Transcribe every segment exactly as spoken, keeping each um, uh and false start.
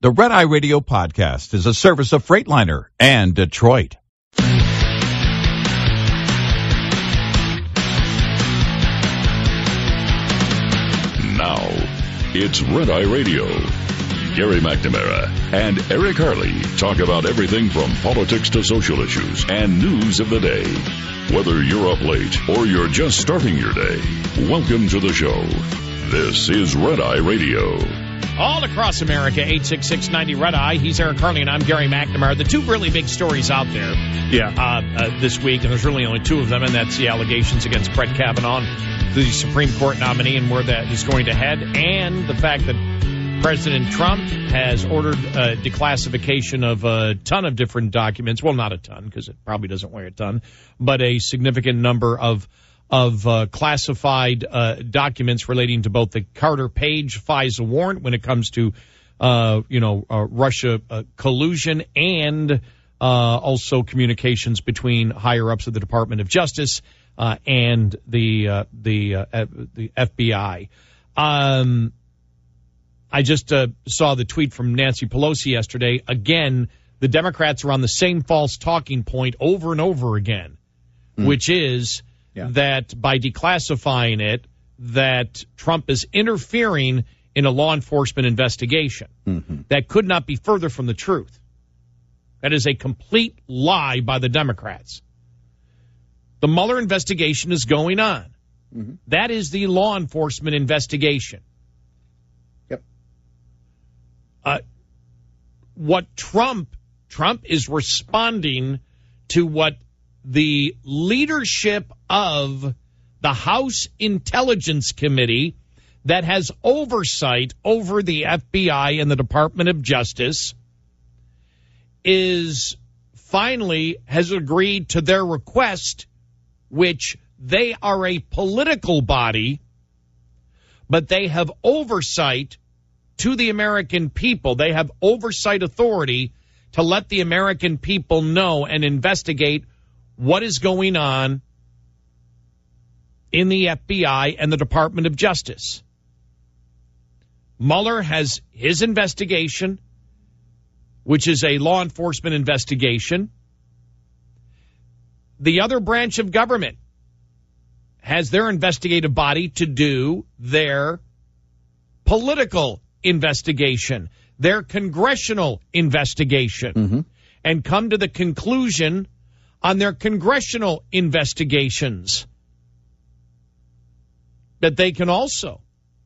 The Red Eye Radio podcast is a service of Freightliner and Detroit. Now, it's Red Eye Radio. Gary McNamara and Eric Harley talk about everything from politics to social issues and news of the day. Whether you're up late or you're just starting your day, welcome to the show. This is Red Eye Radio. All across America, eight six six, ninety Red Eye. He's Eric Harley, and I'm Gary McNamara. The two really big stories out there yeah. uh, uh, this week, and there's really only two of them, and that's the allegations against Brett Kavanaugh, the Supreme Court nominee, and where that is going to head, and the fact that President Trump has ordered a declassification of a ton of different documents. Well, not a ton, because it probably doesn't weigh a ton, but a significant number of of uh, classified uh, documents relating to both the Carter Page FISA warrant when it comes to, uh, you know, uh, Russia uh, collusion and uh, also communications between higher-ups of the Department of Justice uh, and the uh, the uh, the F B I. Um, I just uh, saw the tweet from Nancy Pelosi yesterday. Again, the Democrats are on the same false talking point over and over again, mm. which is yeah. that by declassifying it, that Trump is interfering in a law enforcement investigation. Mm-hmm. That could not be further from the truth. That is a complete lie by the Democrats. The Mueller investigation is going on. Mm-hmm. That is the law enforcement investigation. Uh, what Trump, Trump is responding to what the leadership of the House Intelligence Committee that has oversight over the F B I and the Department of Justice is finally has agreed to their request, which they are a political body, but they have oversight to the American people. They have oversight authority to let the American people know and investigate what is going on in the F B I and the Department of Justice. Mueller has his investigation, which is a law enforcement investigation. The other branch of government has their investigative body to do their political investigation, their congressional investigation, mm-hmm. and come to the conclusion on their congressional investigations that they can also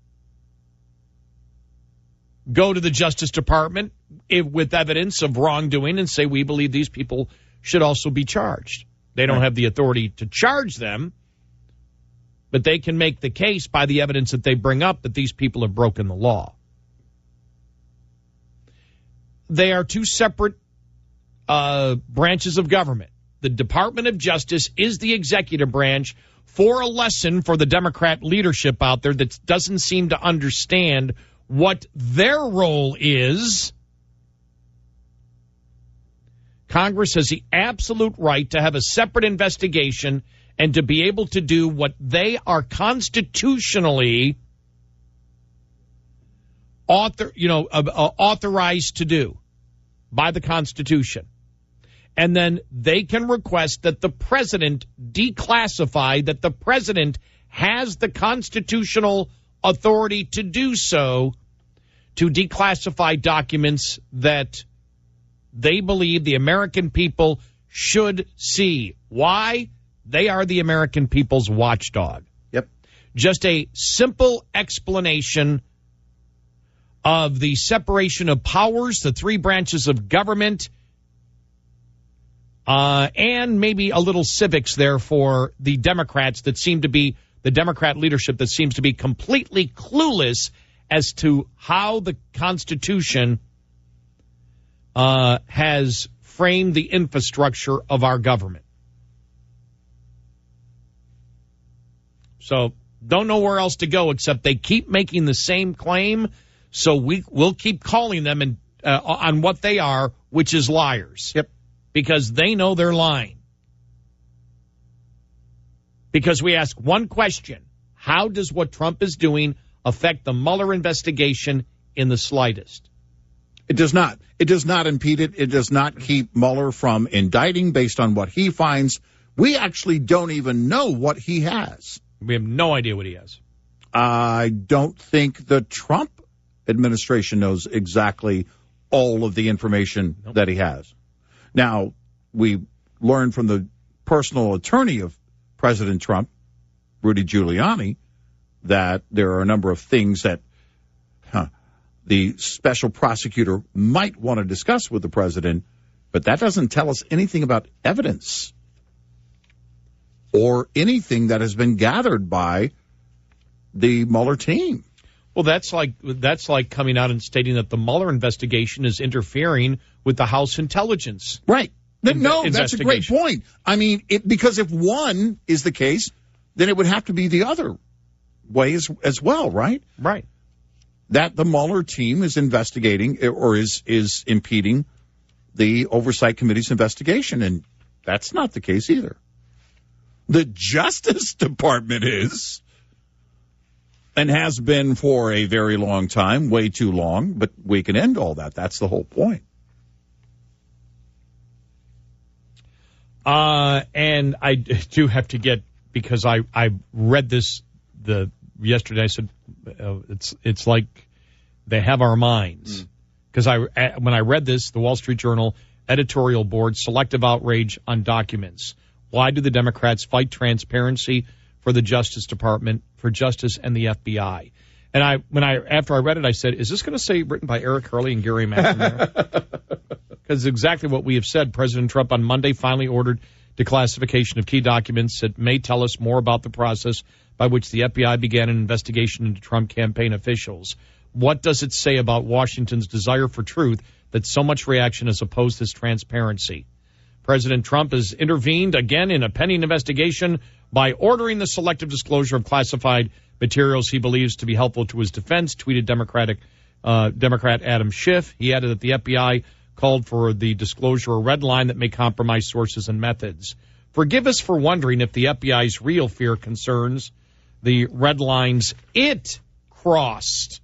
go to the Justice Department if, with evidence of wrongdoing and say, we believe these people should also be charged. They don't right. have the authority to charge them, but they can make the case by the evidence that they bring up that these people have broken the law. They are two separate uh, branches of government. The Department of Justice is the executive branch. For a lesson for the Democrat leadership out there that doesn't seem to understand what their role is, Congress has the absolute right to have a separate investigation and to be able to do what they are constitutionally author, you know, uh, uh, authorized to do by the Constitution. And then they can request that the president declassify, that the president has the constitutional authority to do so, to declassify documents that they believe the American people should see. Why? They are the American people's watchdog. Yep. Just a simple explanation of the separation of powers, the three branches of government, uh, and maybe a little civics there for the Democrats that seem to be, the Democrat leadership that seems to be completely clueless as to how the Constitution uh, has framed the infrastructure of our government. So don't know where else to go except they keep making the same claim. So we will keep calling them and uh, on what they are, which is liars. Yep. Because they know they're lying. Because we ask one question: how does what Trump is doing affect the Mueller investigation in the slightest? It does not. It does not impede it. It does not keep Mueller from indicting based on what he finds. We actually don't even know what he has. We have no idea what he has. I don't think the Trump administration knows exactly all of the information nope. that he has. Now, we learned from the personal attorney of President Trump, Rudy Giuliani, that there are a number of things that huh, the special prosecutor might want to discuss with the president, but that doesn't tell us anything about evidence or anything that has been gathered by the Mueller team. Well, that's like that's like coming out and stating that the Mueller investigation is interfering with the House intelligence. Right. No, that's a great point. I mean, it, because if one is the case, then it would have to be the other way as, as well, right? Right. That the Mueller team is investigating or is is impeding the Oversight Committee's investigation, and that's not the case either. The Justice Department is, and has been for a very long time, way too long, but we can end all that. That's the whole point. Uh, and I do have to get, because I, I read this the yesterday, I said, uh, it's it's like they have our minds. Because mm. I when I read this, the Wall Street Journal editorial board, selective outrage on documents. Why do the Democrats fight transparency for the Justice Department, for justice and the F B I? And I when I after I read it, I said, is this going to say written by Eric Hurley and Gary McNamara? Because exactly what we have said. President Trump on Monday finally ordered declassification of key documents that may tell us more about the process by which the F B I began an investigation into Trump campaign officials. What does it say about Washington's desire for truth that so much reaction has opposed this transparency? President Trump has intervened again in a pending investigation by ordering the selective disclosure of classified materials he believes to be helpful to his defense, tweeted Democratic uh, Democrat Adam Schiff. He added that the F B I called for the disclosure a red line that may compromise sources and methods. Forgive us for wondering if the F B I's real fear concerns the red lines it crossed.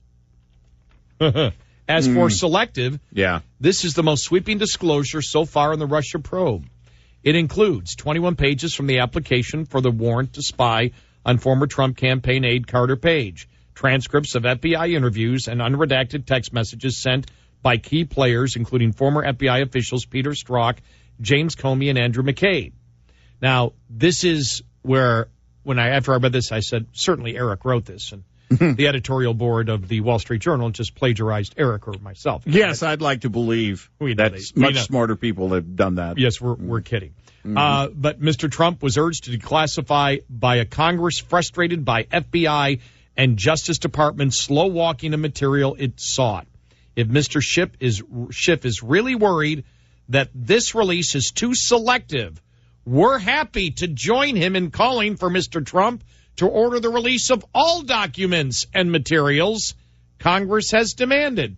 As mm. for selective, yeah. this is the most sweeping disclosure so far in the Russia probe. It includes twenty-one pages from the application for the warrant to spy on former Trump campaign aide Carter Page, transcripts of F B I interviews, and unredacted text messages sent by key players, including former F B I officials Peter Strzok, James Comey, and Andrew McCabe. Now, this is where, when I after I read this, I said, certainly Eric wrote this, and the editorial board of the Wall Street Journal just plagiarized Eric or myself. Yes, I'd like to believe we that they, much smarter people have done that. Yes, we're we're kidding. Mm-hmm. Uh, but Mister Trump was urged to declassify by a Congress frustrated by F B I and Justice Department slow walking the material it sought. If Mister Schiff is Schiff is really worried that this release is too selective, we're happy to join him in calling for Mister Trump to order the release of all documents and materials Congress has demanded.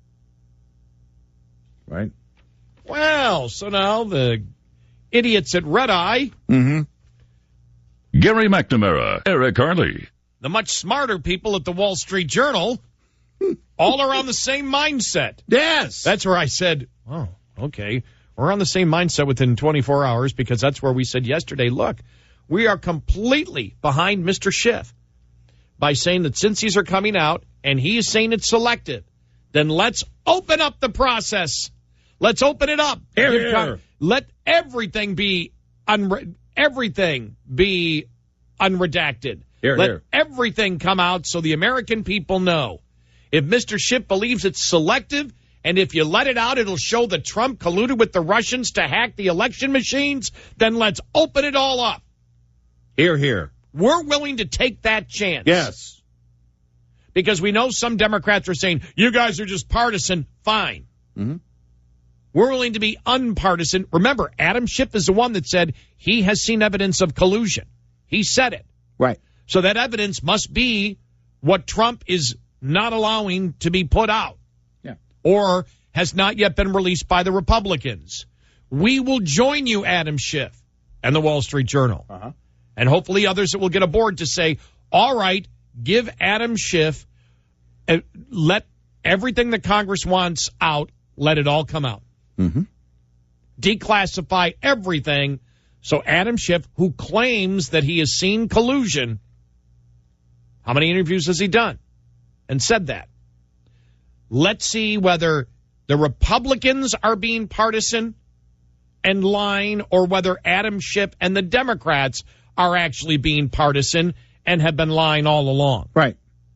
Right. Well, so now the idiots at Red Eye. Mm-hmm. Gary McNamara, Eric Harley. The much smarter people at the Wall Street Journal, all are on the same mindset. Yes. That's where I said, oh, okay. We're on the same mindset within twenty-four hours, because that's where we said yesterday, look, we are completely behind Mister Schiff by saying that since these are coming out and he is saying it's selective, then let's open up the process. Let's open it up. Here, here. Let everything be unre- everything be unredacted. Here, Let here. everything come out so the American people know. If Mister Schiff believes it's selective, and if you let it out, it'll show that Trump colluded with the Russians to hack the election machines, then let's open it all up. Here, here. We're willing to take that chance. Yes. Because we know some Democrats are saying, you guys are just partisan. Fine. Mm-hmm. We're willing to be unpartisan. Remember, Adam Schiff is the one that said he has seen evidence of collusion. He said it. Right. So that evidence must be what Trump is not allowing to be put out. Yeah. Or has not yet been released by the Republicans. We will join you, Adam Schiff, and the Wall Street Journal. Uh-huh. And hopefully others that will get aboard to say, all right, give Adam Schiff, uh, let Everything that Congress wants out, let it all come out. Mm-hmm. Declassify everything. So Adam Schiff, who claims that he has seen collusion, how many interviews has he done and said that? Let's see whether the Republicans are being partisan and lying, or whether Adam Schiff and the Democrats are actually being partisan and have been lying all along. Right.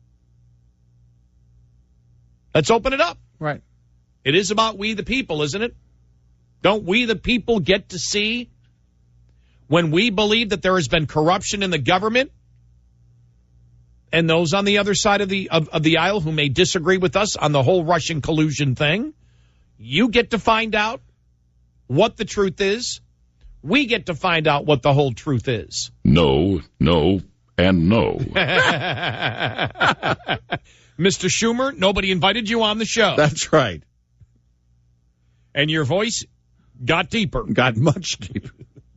Let's open it up. Right. It is about we the people, isn't it? Don't we the people get to see when we believe that there has been corruption in the government, and those on the other side of the of, of the aisle who may disagree with us on the whole Russian collusion thing? You get to find out what the truth is. We get to find out what the whole truth is. No, no, and no. Mister Schumer, nobody invited you on the show. That's right. And your voice got deeper. Got much deeper.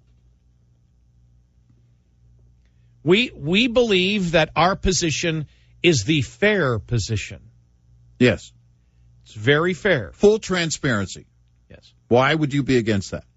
We we believe that our position is the fair position. Yes. It's very fair. Full transparency. Yes. Why would you be against that?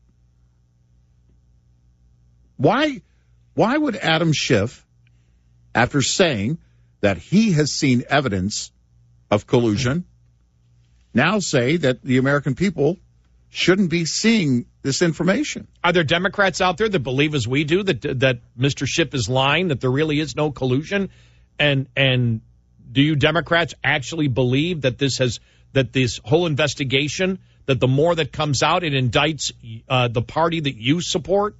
Why, why would Adam Schiff, after saying that he has seen evidence of collusion, now say that the American people shouldn't be seeing this information? Are there Democrats out there that believe, as we do, that that Mister Schiff is lying, that there really is no collusion? And and do you Democrats actually believe that this has that this whole investigation, that the more that comes out, it indicts uh, the party that you support?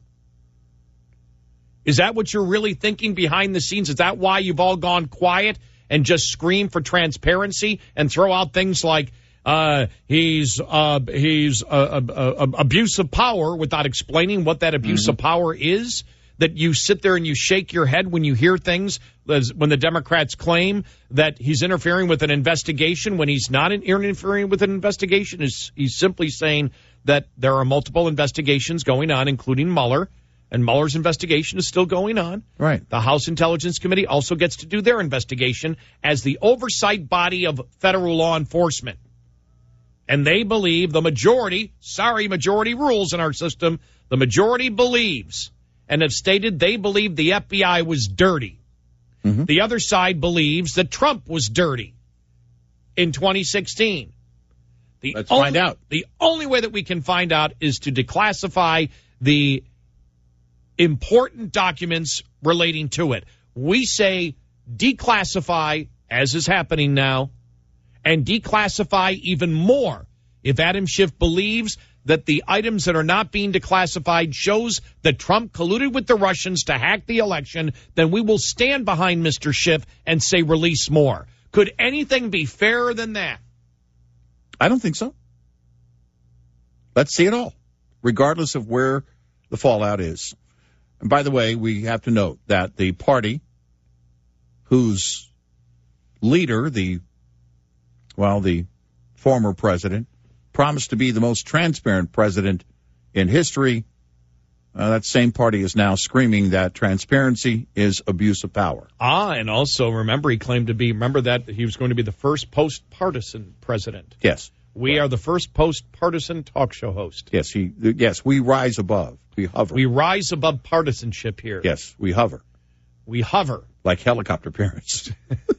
Is that what you're really thinking behind the scenes? Is that why you've all gone quiet and just scream for transparency and throw out things like uh, he's uh, he's uh, uh, uh, abuse of power without explaining what that abuse mm-hmm. of power is? That you sit there and you shake your head when you hear things, as when the Democrats claim that he's interfering with an investigation when he's not interfering with an investigation. He's, he's simply saying that there are multiple investigations going on, including Mueller. And Mueller's investigation is still going on. Right. The House Intelligence Committee also gets to do their investigation as the oversight body of federal law enforcement. And they believe, the majority, sorry, majority rules in our system, the majority believes and have stated they believe the F B I was dirty. Mm-hmm. The other side believes that Trump was dirty in twenty sixteen. The Let's only, find out. The only way that we can find out is to declassify the important documents relating to it. We say declassify, as is happening now, and declassify even more. If Adam Schiff believes that the items that are not being declassified shows that Trump colluded with the Russians to hack the election, then we will stand behind Mister Schiff and say release more. Could anything be fairer than that? I don't think so. Let's see it all, regardless of where the fallout is. And by the way, we have to note that the party whose leader, the, well, the former president, promised to be the most transparent president in history, uh, that same party is now screaming that transparency is abuse of power. Ah, and also, remember, he claimed to be, remember that he was going to be the first post-partisan president. Yes. We right. are the first post-partisan talk show host. Yes, he, yes, we rise above. We hover. We rise above partisanship here. Yes, we hover. We hover. Like helicopter parents.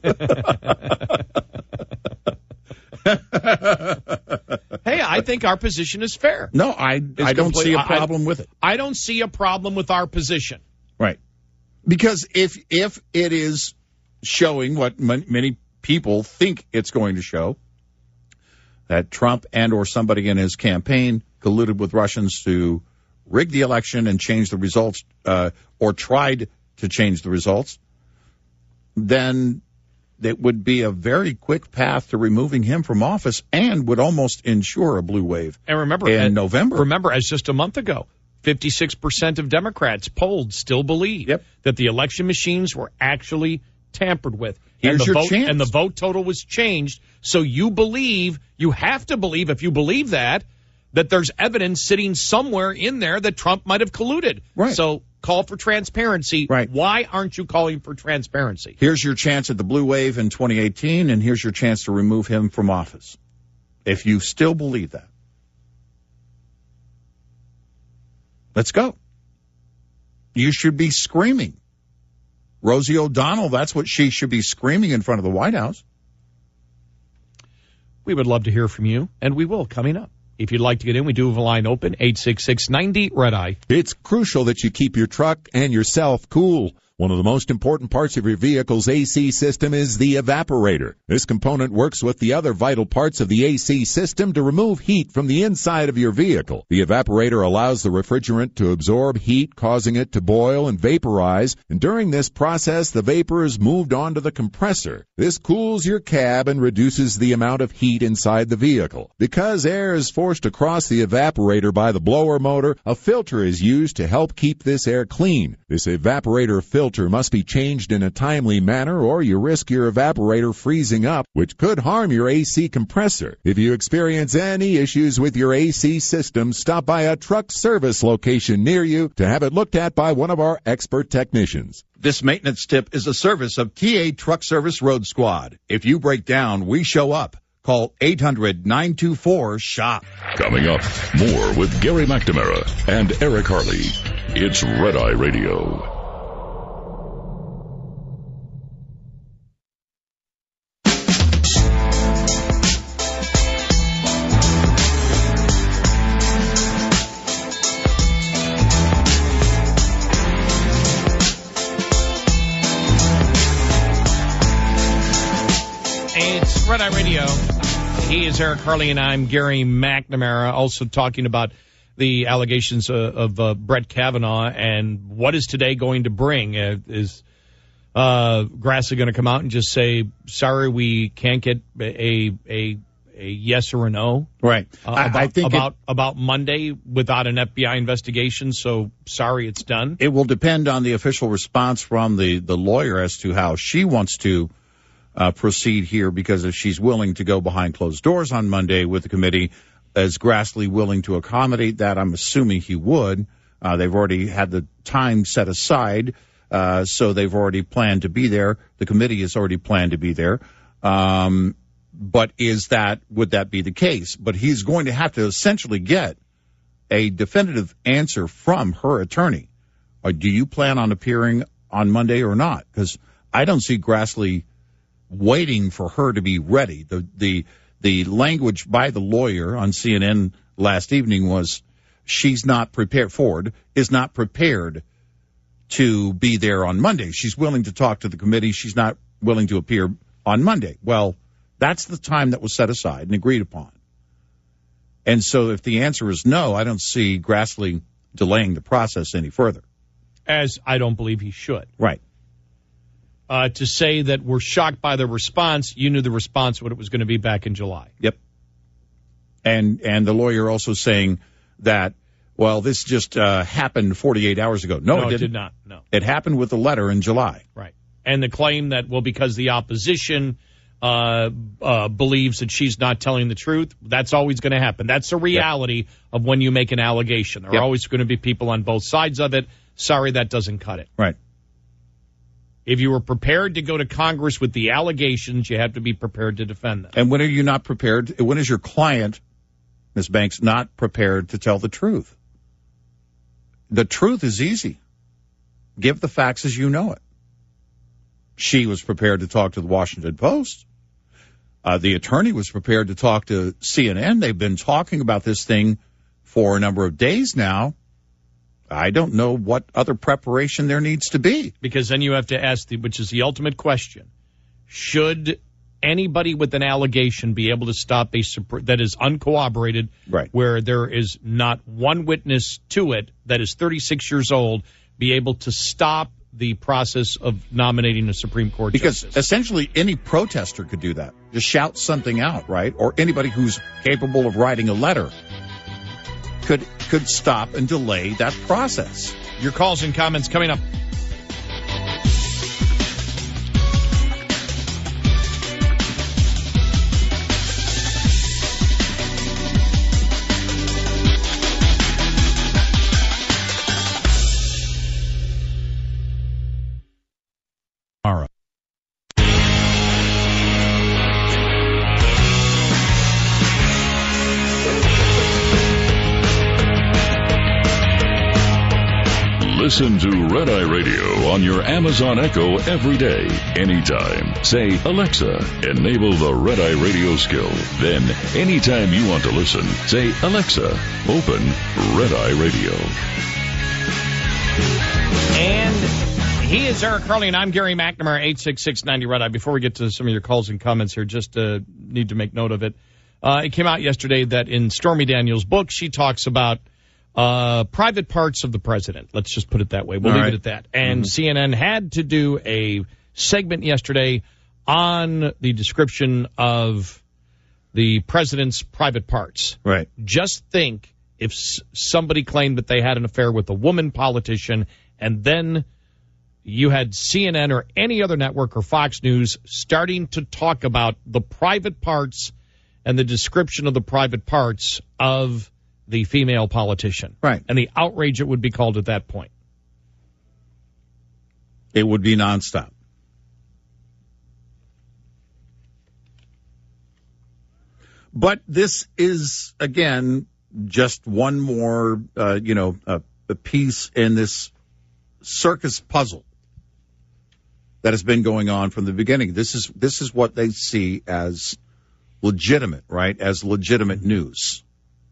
Hey, I think our position is fair. No, I It's I don't complete- see a I- problem with it. I don't see a problem with our position. Right. Because if if it is showing what m- many people think it's going to show, that Trump and or somebody in his campaign colluded with Russians to rig the election and change the results, uh, or tried to change the results, then it would be a very quick path to removing him from office and would almost ensure a blue wave. And remember, in and November. Remember, as just a month ago, fifty-six percent of Democrats polled still believe Yep. that the election machines were actually tampered with. Here's and the your vote, chance. And the vote total was changed. So you believe, you have to believe, if you believe that, that there's evidence sitting somewhere in there that Trump might have colluded. Right. So Call for transparency. Right. Why aren't you calling for transparency? Here's your chance at the blue wave in twenty eighteen, and here's your chance to remove him from office. If you still believe that. Let's go. You should be screaming. Rosie O'Donnell, that's what she should be screaming in front of the White House. We would love to hear from you, and we will coming up. If you'd like to get in, we do have a line open, eight six six, nine zero, red eye. It's crucial that you keep your truck and yourself cool. One of the most important parts of your vehicle's A C system is the evaporator. This component works with the other vital parts of the A C system to remove heat from the inside of your vehicle. The evaporator allows the refrigerant to absorb heat, causing it to boil and vaporize, and during this process, the vapor is moved onto the compressor. This cools your cab and reduces the amount of heat inside the vehicle. Because air is forced across the evaporator by the blower motor, a filter is used to help keep this air clean. This evaporator filter must be changed in a timely manner, or you risk your evaporator freezing up, which could harm your A C compressor. If you experience any issues with your A C system, stop by a truck service location near you to have it looked at by one of our expert technicians. This maintenance tip is a service of T A Truck Service Road Squad. If you break down, we show up. Call eight hundred, nine two four, SHOP. Coming up, more with Gary McNamara and Eric Harley. It's Red Eye Radio. Red Eye Radio. He is Eric Harley, and I'm Gary McNamara, also talking about the allegations uh, of uh, Brett Kavanaugh and what is today going to bring. Uh, is uh, Grassley going to come out and just say, sorry, we can't get a a, a yes or a no? Right. Uh, I, about, I think about, it, about Monday without an F B I investigation, so sorry, it's done? It will depend on the official response from the, the lawyer as to how she wants to Uh, proceed here, because if she's willing to go behind closed doors on Monday with the committee, is Grassley willing to accommodate that? I'm assuming he would. Uh, they've already had the time set aside, uh, so they've already planned to be there. The committee has already planned to be there. Um, but is that, would that be the case? But he's going to have to essentially get a definitive answer from her attorney. Or do you plan on appearing on Monday or not? Because I don't see Grassley waiting for her to be ready. The the the language by the lawyer on C N N last evening was she's not prepared, Ford is not prepared to be there on Monday. She's willing to talk to the committee. She's not willing to appear on Monday. Well, that's the time that was set aside and agreed upon. And so if the answer is no, I don't see Grassley delaying the process any further. As I don't believe he should. Right. Uh, to say that we're shocked by the response, you knew the response, what it was going to be back in July. Yep. And and the lawyer also saying that, well, this just uh, happened forty-eight hours ago. No, no it, it didn't. did not. No. It happened with the letter in July. Right. And the claim that, well, because the opposition uh, uh, believes that she's not telling the truth, that's always going to happen. That's the reality yep. of when you make an allegation. There yep. are always going to be people on both sides of it. Sorry, that doesn't cut it. Right. If you were prepared to go to Congress with the allegations, you have to be prepared to defend them. And when are you not prepared? When is your client, Miz Banks, not prepared to tell the truth? The truth is easy. Give the facts as you know it. She was prepared to talk to the Washington Post. Uh, the attorney was prepared to talk to C N N. They've been talking about this thing for a number of days now. I don't know what other preparation there needs to be. Because then you have to ask, the, which is the ultimate question, should anybody with an allegation be able to stop a that is uncorroborated, right. where there is not one witness to it that is thirty-six years old, be able to stop the process of nominating a Supreme Court because justice? Because essentially any protester could do that. Just shout something out, right? Or anybody who's capable of writing a letter could could stop and delay that process. Your calls and comments coming up. Listen to Red Eye Radio on your Amazon Echo every day, anytime. Say, Alexa, enable the Red Eye Radio skill. Then, anytime you want to listen, say, Alexa, open Red Eye Radio. And he is Eric Carly, and I'm Gary McNamara, eight six six, ninety Red Eye. Before we get to some of your calls and comments here, just uh, need to make note of it. Uh, it came out yesterday that in Stormy Daniels' book, she talks about uh, private parts of the president. Let's just put it that way. We'll All leave right. it at that. And Mm-hmm. C N N had to do a segment yesterday on the description of the president's private parts. Right. Just think if s- somebody claimed that they had an affair with a woman politician, and then you had C N N or any other network or Fox News starting to talk about the private parts and the description of the private parts of the female politician. Right. And the outrage it would be called at that point. It would be nonstop. But this is, again, just one more, uh, you know, uh, a piece in this circus puzzle that has been going on from the beginning. This is this is what they see as legitimate, right? As legitimate news.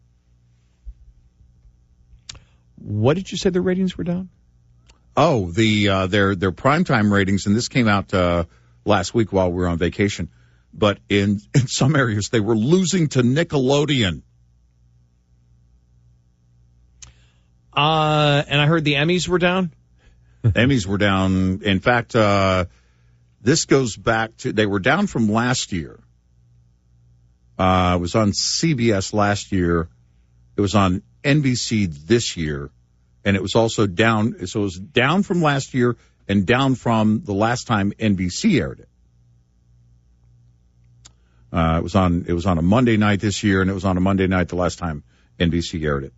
What did you say the ratings were down? Oh, the uh, their their primetime ratings, and this came out uh, last week while we were on vacation. But in, in some areas, they were losing to Nickelodeon. Uh, and I heard the Emmys were down. Emmys were down. In fact, uh, this goes back to, they were down from last year. Uh, it was on C B S last year. It was on N B C this year. And it was also down, so it was down from last year and down from the last time N B C aired it. Uh, it was on, it was on a Monday night this year, and it was on a Monday night the last time N B C aired it.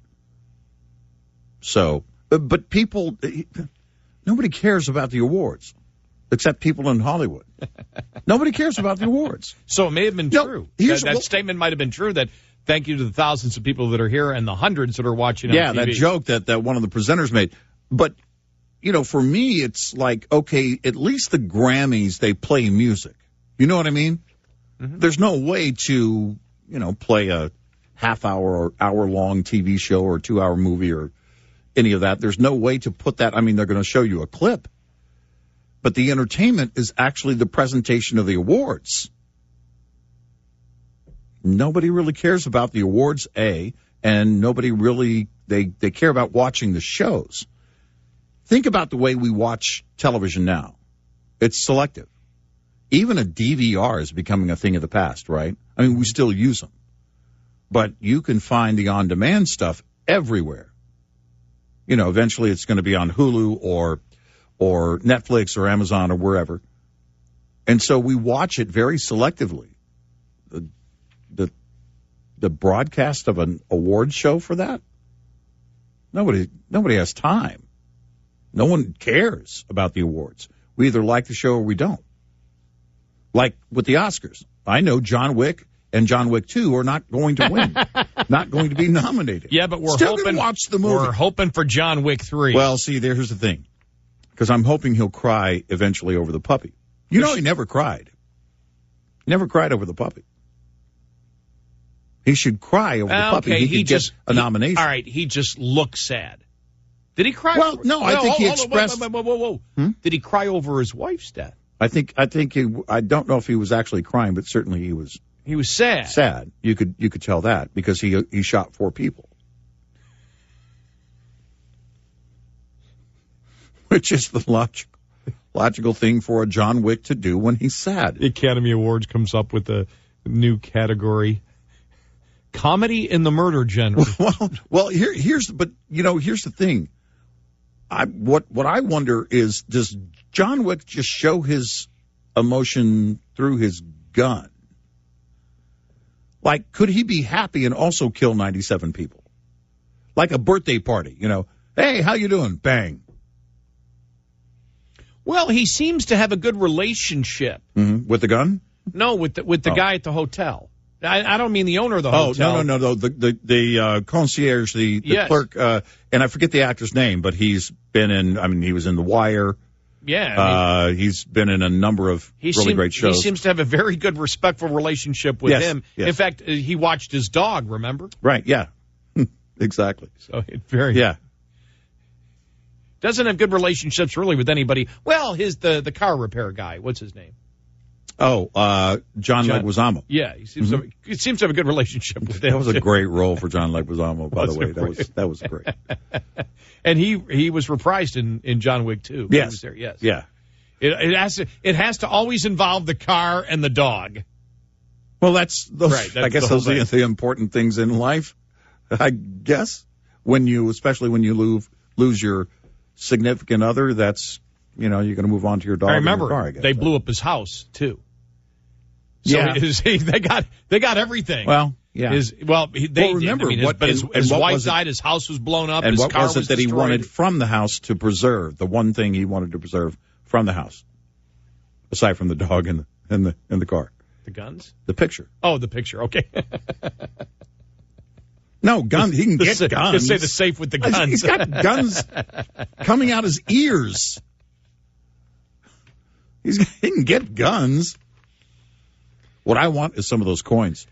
So, but, but people, nobody cares about the awards, except people in Hollywood. Nobody cares about the awards. So it may have been No, true. here's- That, that well- statement might have been true, that thank you to the thousands of people that are here and the hundreds that are watching on Yeah, T V. that joke that, that one of the presenters made. But, you know, for me, it's like, okay, at least the Grammys, they play music. You know what I mean? Mm-hmm. There's no way to, you know, play a half hour or hour long T V show or two hour movie or any of that. There's no way to put that. I mean, they're going to show you a clip. But the entertainment is actually the presentation of the awards. Nobody really cares about the awards, A, and nobody really, they, they care about watching the shows. Think about the way we watch television now. It's selective. Even a D V R is becoming a thing of the past, right? I mean, we still use them. But you can find the on-demand stuff everywhere. You know, eventually it's going to be on Hulu or or Netflix or Amazon or wherever. And so we watch it very selectively. The, the, the broadcast of an award show for that? Nobody, nobody has time. No one cares about the awards. We either like the show or we don't. Like with the Oscars. I know John Wick and John Wick two are not going to win. Not going to be nominated. Yeah, but we're Still hoping gonna watch the movie. We're hoping for John Wick three. Well, see, there's the thing. Because I'm hoping he'll cry eventually over the puppy. You know, he never cried. He never cried over the puppy. He should cry over the puppy. Okay, He, he could just get a he- nomination. all right, he just looks sad. Did he cry? Well, over- no, I think he hold on, expressed- Whoa, whoa, whoa, whoa, whoa. Hmm? Did he cry over his wife's death? I think. I think. He, I don't know if he was actually crying, but certainly he was He was sad. sad. You could. You could tell that because he he shot four people, which is the logical logical thing for a John Wick to do when he's sad. The Academy Awards comes up with a new category: comedy in the murder genre. Well, well, here, here's, but you know, here's the thing. I what what I wonder is, does John Wick just show his emotion through his gun? Like, could he be happy and also kill ninety-seven people? Like a birthday party, you know? Hey, how you doing? Bang. Well, he seems to have a good relationship. Mm-hmm. With the gun? No, with the, with the Oh. guy at the hotel. I, I don't mean the owner of the Oh, hotel. no, no, no, no. The the, the uh, concierge, the, the Yes. clerk, uh, and I forget the actor's name, but he's been in, I mean, he was in The Wire. Yeah. I mean, Uh, he's been in a number of he really seem- great shows. He seems to have a very good, respectful relationship with Yes, him. yes. In fact, uh, he watched his dog, remember? Right, yeah. Exactly. So it very Yeah. doesn't have good relationships really with anybody. Well, his the, the car repair guy. What's his name? Oh, uh, John, John- Leguizamo. Yeah, he seems to have, he seems to have a good relationship with him. That was a too. great role for John Leguizamo, by Was the way. it That was that was great. And he he was reprised in, in John Wick too. He Yes. was there, yes. Yeah. It, it has to it has to always involve the car and the dog. Well, that's those. Right, that's I guess the whole those are thing. the important things in life. I guess when you, especially when you lose lose your significant other, that's you know you're going to move on to your dog. I and your remember car, I guess. they blew up his house too. So Yeah. his, they got they got everything. Well, yeah. His, well, he, they Well, remember did. I mean, his, what- but his, and- and his what wife was it- died. His house was blown up. and his what car was it that he destroyed. wanted from the house to preserve? The one thing he wanted to preserve from the house, aside from the dog and the and the and the car, The guns? the picture. Oh, the picture. Okay. No guns. He can The get sa- guns. Just say the safe with the guns. He's got guns coming out his ears. He's, he can get guns. What I want is some of those coins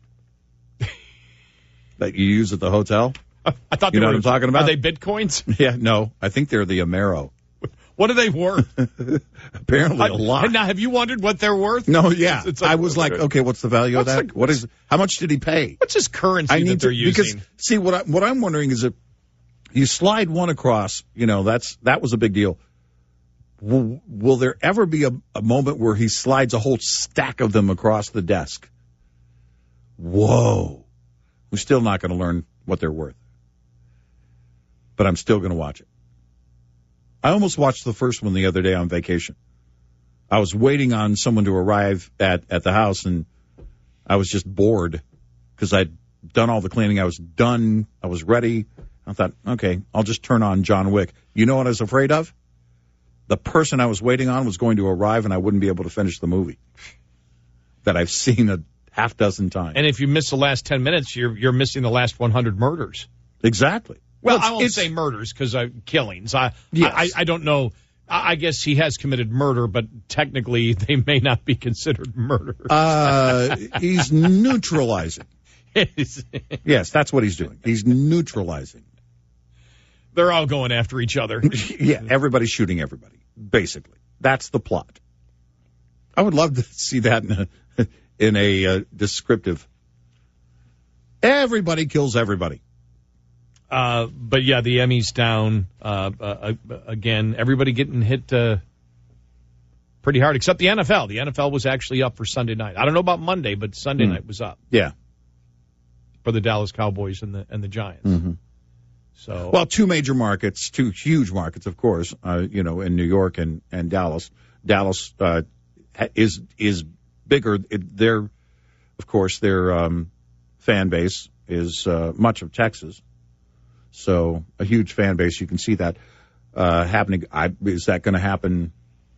that you use at the hotel. I thought they You know were, what I'm talking about? Are they bitcoins? Yeah, no, I think they're the Amero. What are they worth? Apparently a lot. And now, have you wondered what they're worth? No, yeah. It's- it's I was like, okay, what's the value What's of that? the- what is? How much did he pay? What's his currency I that need they're to using? because see what I, what I'm wondering is if you slide one across, you know, that's that was a big deal. Will, will there ever be a, a moment where he slides a whole stack of them across the desk? Whoa! We're still not going to learn what they're worth, but I'm still going to watch it. I almost watched the first one the other day on vacation. I was waiting on someone to arrive at, at the house, and I was just bored because I'd done all the cleaning. I was done. I was ready. I thought, okay, I'll just turn on John Wick. You know what I was afraid of? The person I was waiting on was going to arrive, and I wouldn't be able to finish the movie that I've seen a half dozen times. And if you miss the last ten minutes, you're you're missing the last one hundred murders. Exactly. Well, it's- I won't it's- say murders because uh, killings. I, Yes. I I don't know. I I guess he has committed murder, but technically they may not be considered murder. Uh, he's neutralizing. Yes, that's what he's doing. He's neutralizing. They're all going after each other. Yeah, everybody's shooting everybody, basically. That's the plot. I would love to see that in a, in a uh, descriptive. Everybody kills everybody. Uh, but yeah, the Emmys down uh, uh, again. Everybody getting hit uh, pretty hard, except the N F L. The N F L was actually up for Sunday night. I don't know about Monday, but Sunday Hmm. night was up Yeah. for the Dallas Cowboys and the and the Giants. Mm-hmm. So Well, two major markets, two huge markets, of course, uh, you know, in New York and, and Dallas. Dallas uh, is is bigger. It, their, of course, their um, fan base is uh, much of Texas. So a huge fan base. You can see that uh, happening. I, is that going to happen?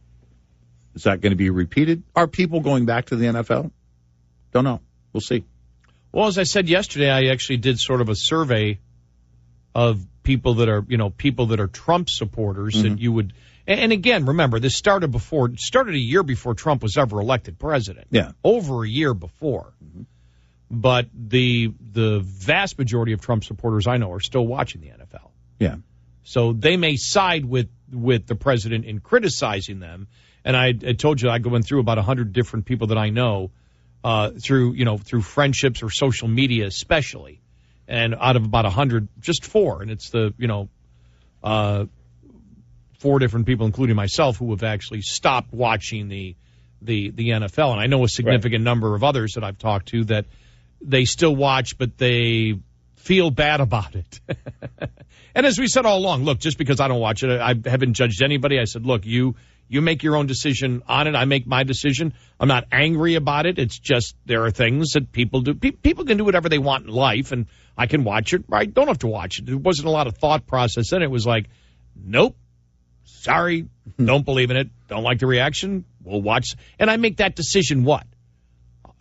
Is that going to be repeated? Are people going back to the N F L? Don't know. We'll see. Well, as I said yesterday, I actually did sort of a survey of people that are, you know, people that are Trump supporters Mm-hmm. that you would, and, and again, remember, this started before, started a year before Trump was ever elected president. Yeah. Over a year before. Mm-hmm. But the the vast majority of Trump supporters I know are still watching the N F L. Yeah. So they may side with, with the president in criticizing them. And I, I told you I go in through about a hundred different people that I know uh, through, you know, through friendships or social media especially. And out of about a hundred, just four. And it's the, you know, uh, four different people, including myself, who have actually stopped watching the the, the N F L. And I know a significant number of others that I've talked to that they still watch, but they feel bad about it. And as we said all along, look, just because I don't watch it, I haven't judged anybody. I said, look, you you make your own decision on it. I make my decision. I'm not angry about it. It's just there are things that people do. Pe- people can do whatever they want in life, and I can watch it. I don't have to watch it. There wasn't a lot of thought process in it. It was like, nope, sorry, don't believe in it, don't like the reaction, we'll watch. And I make that decision what?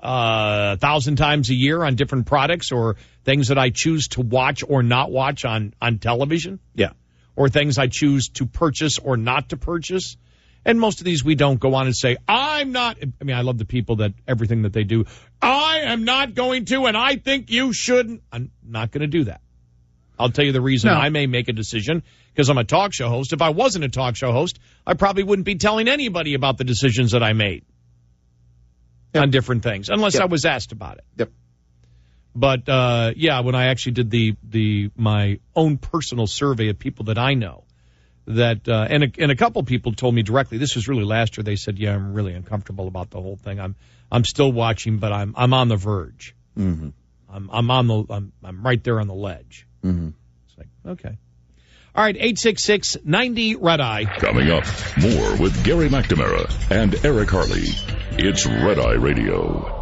uh, a thousand times a year on different products or things that I choose to watch or not watch on, on television. Yeah. Or things I choose to purchase or not to purchase. And most of these we don't go on and say, I'm not, I mean, I love the people that everything that they do, I am not going to, and I think you shouldn't. I'm not going to do that. I'll tell you the reason No. I may make a decision, because I'm a talk show host. If I wasn't a talk show host, I probably wouldn't be telling anybody about the decisions that I made Yep. on different things, unless Yep. I was asked about it. Yep. But, uh, yeah, when I actually did the, the, my own personal survey of people that I know, that, uh, and a, and a couple people told me directly, this was really last year, they said, yeah, I'm really uncomfortable about the whole thing. I'm, I'm still watching, but I'm, I'm on the verge. Mm-hmm. I'm, I'm on the, I'm, I'm right there on the ledge. Mm-hmm. It's like, okay. All right, eight six six, ninety Red Eye. Coming up, more with Gary McNamara and Eric Harley. It's Red Eye Radio.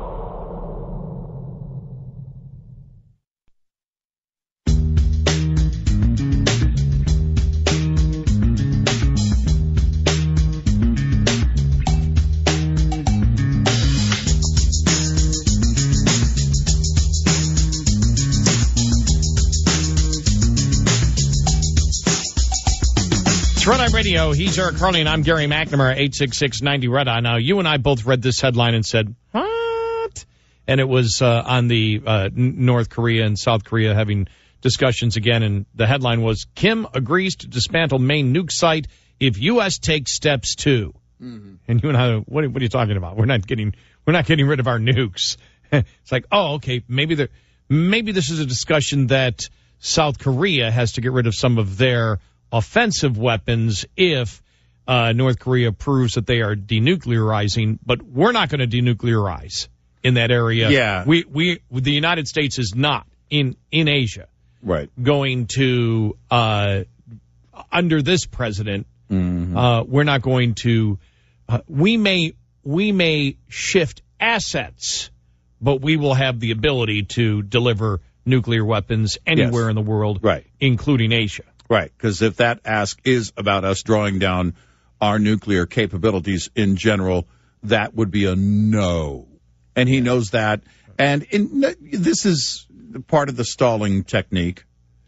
It's Red Eye Radio. He's Eric Harley, and I'm Gary McNamara, eight six six, ninety Red Eye. Now, you and I both read this headline and said, what? And it was uh, on the uh, North Korea and South Korea having discussions again, and the headline was, Kim agrees to dismantle main nuke site if U S takes steps too. Mm-hmm. And you and I, what, what are you talking about? We're not getting, we're not getting rid of our nukes. It's like, oh, okay, maybe there, maybe this is a discussion that South Korea has to get rid of some of their offensive weapons if uh, North Korea proves that they are denuclearizing, but we're not going to denuclearize in that area. Yeah. We, we, the United States is not in, in Asia Right. going to, uh, under this president, Mm-hmm. uh, we're not going to, uh, we may, we may shift assets, but we will have the ability to deliver nuclear weapons anywhere Yes. in the world, Right. including Asia. Right, because if that ask is about us drawing down our nuclear capabilities in general, that would be a no. And he knows that. And in, this is part of the stalling technique.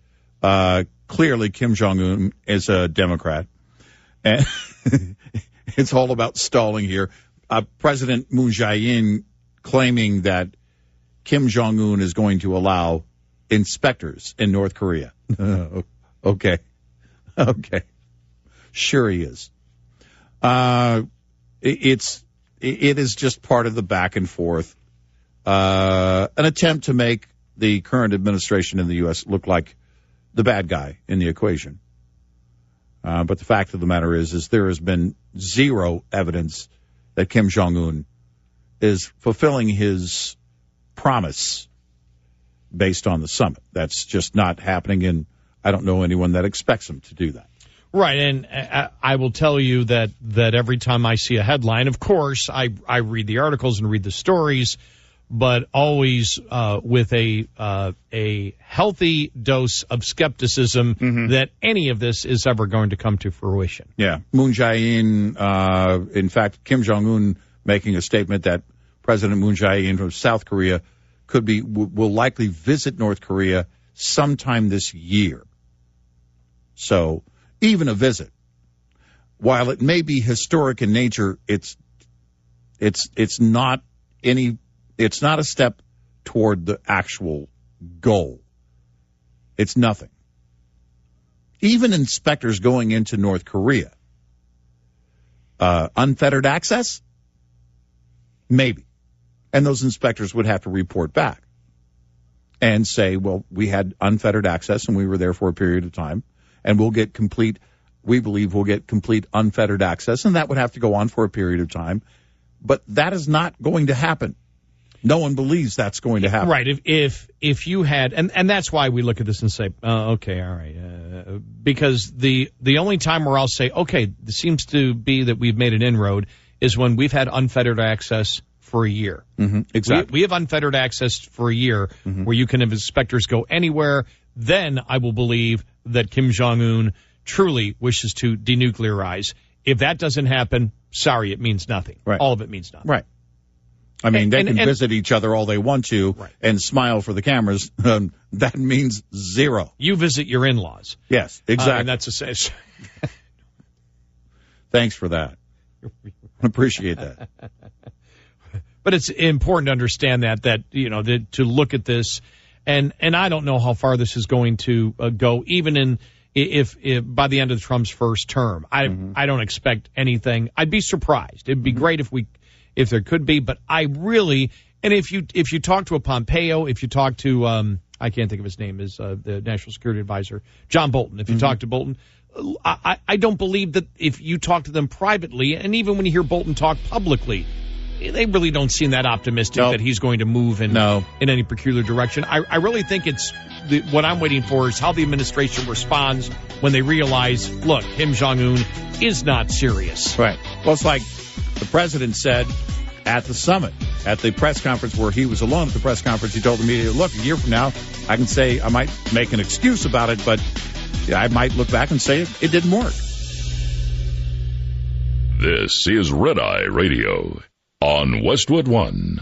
Uh, clearly, Kim Jong-un is a Democrat. And it's all about stalling here. Uh, President Moon Jae-in claiming that Kim Jong-un is going to allow inspectors in North Korea. Okay. Okay. Sure he is. Uh, it, it's, it is just part of the back and forth. Uh, an attempt to make the current administration in the U S look like the bad guy in the equation. Uh, but the fact of the matter is, is there has been zero evidence that Kim Jong-un is fulfilling his promise based on the summit. That's just not happening, and I don't know anyone that expects him to do that. Right, and I, I will tell you that, that every time I see a headline, of course, I, I read the articles and read the stories, but always uh, with a uh, a healthy dose of skepticism mm-hmm. that any of this is ever going to come to fruition. Yeah, Moon Jae-in, uh, in fact, Kim Jong-un making a statement that President Moon Jae-in from South Korea could be w- will likely visit North Korea sometime this year. So even a visit, while it may be historic in nature, it's it's it's not any it's not a step toward the actual goal. It's nothing. Even inspectors going into North Korea, uh, unfettered access, maybe, and those inspectors would have to report back and say, well, we had unfettered access and we were there for a period of time, and we'll get complete, we believe we'll get complete unfettered access, and that would have to go on for a period of time. But that is not going to happen. No one believes that's going to happen. Right. If if if you had, and, and that's why we look at this and say, uh, okay, all right, uh, because the the only time where I'll say, okay, it seems to be that we've made an inroad is when we've had unfettered access for a year. Mm-hmm. Exactly. We, we have unfettered access for a year mm-hmm. where you can have inspectors go anywhere. Then I will believe that Kim Jong-un truly wishes to denuclearize. If that doesn't happen, sorry, it means nothing. Right. All of it means nothing. Right. I mean, they and, can and, visit each other all they want to right. and smile for the cameras. Um, that means zero. You visit your in-laws. Yes, exactly. Uh, and that's a Thanks for that. Appreciate that. But it's important to understand that, that you know, that, to look at this, and, and I don't know how far this is going to uh, go, even in if, if by the end of Trump's first term. I mm-hmm. I don't expect anything. I'd be surprised. It'd be mm-hmm. great if we if there could be, but I really and if you if you talk to a Pompeo, if you talk to um, I can't think of his name, is uh, the National Security Advisor, John Bolton. If you mm-hmm. talk to Bolton, I, I don't believe that if you talk to them privately, and even when you hear Bolton talk publicly, they really don't seem that optimistic nope. that he's going to move in no. in any peculiar direction. I, I really think it's the, what I'm waiting for is how the administration responds when they realize, look, Kim Jong-un is not serious. Right. Well, it's like the president said at the summit, at the press conference where he was alone at the press conference, he told the media, look, a year from now, I can say I might make an excuse about it, but I might look back and say it, it didn't work. This is Red Eye Radio on Westwood One.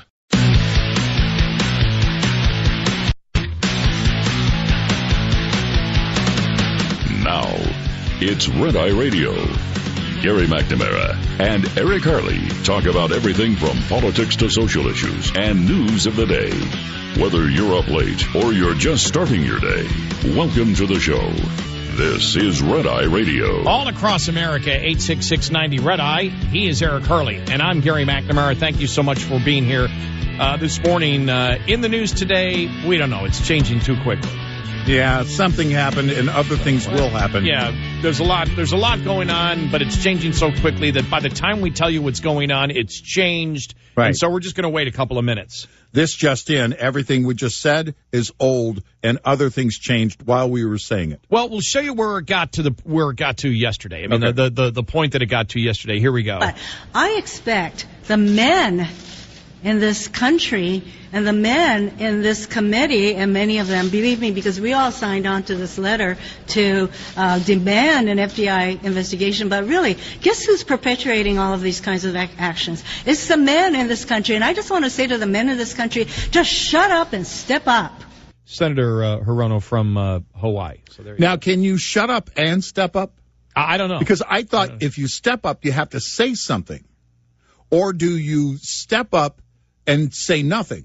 Now, it's Red Eye Radio. Gary McNamara and Eric Harley talk about everything from politics to social issues and news of the day. Whether you're up late or you're just starting your day, welcome to the show. This is Red Eye Radio. All across America, eight six six ninety Red Eye. He is Eric Harley, and I'm Gary McNamara. Thank you so much for being here uh, this morning. Uh, in the news today, we don't know. It's changing too quickly. Yeah, something happened, and other things will happen. Yeah, there's a lot. There's a lot going on, but it's changing so quickly that by the time we tell you what's going on, it's changed. Right. And so we're just going to wait a couple of minutes. This just in, everything we just said is old, and other things changed while we were saying it. Well, we'll show you where it got to the where it got to yesterday. I mean, okay. the, the the point that it got to yesterday. Here we go. But I expect the men in this country and the men in this committee, and many of them, believe me, because we all signed on to this letter to uh, demand an F B I investigation. But really, guess who's perpetuating all of these kinds of ac- actions? It's the men in this country. And I just want to say to the men in this country, just shut up and step up. Senator uh, Hirono from uh, Hawaii. So there you now, go. Can you shut up and step up? I, I don't know. Because I thought I if you step up, you have to say something. Or do you step up and say nothing?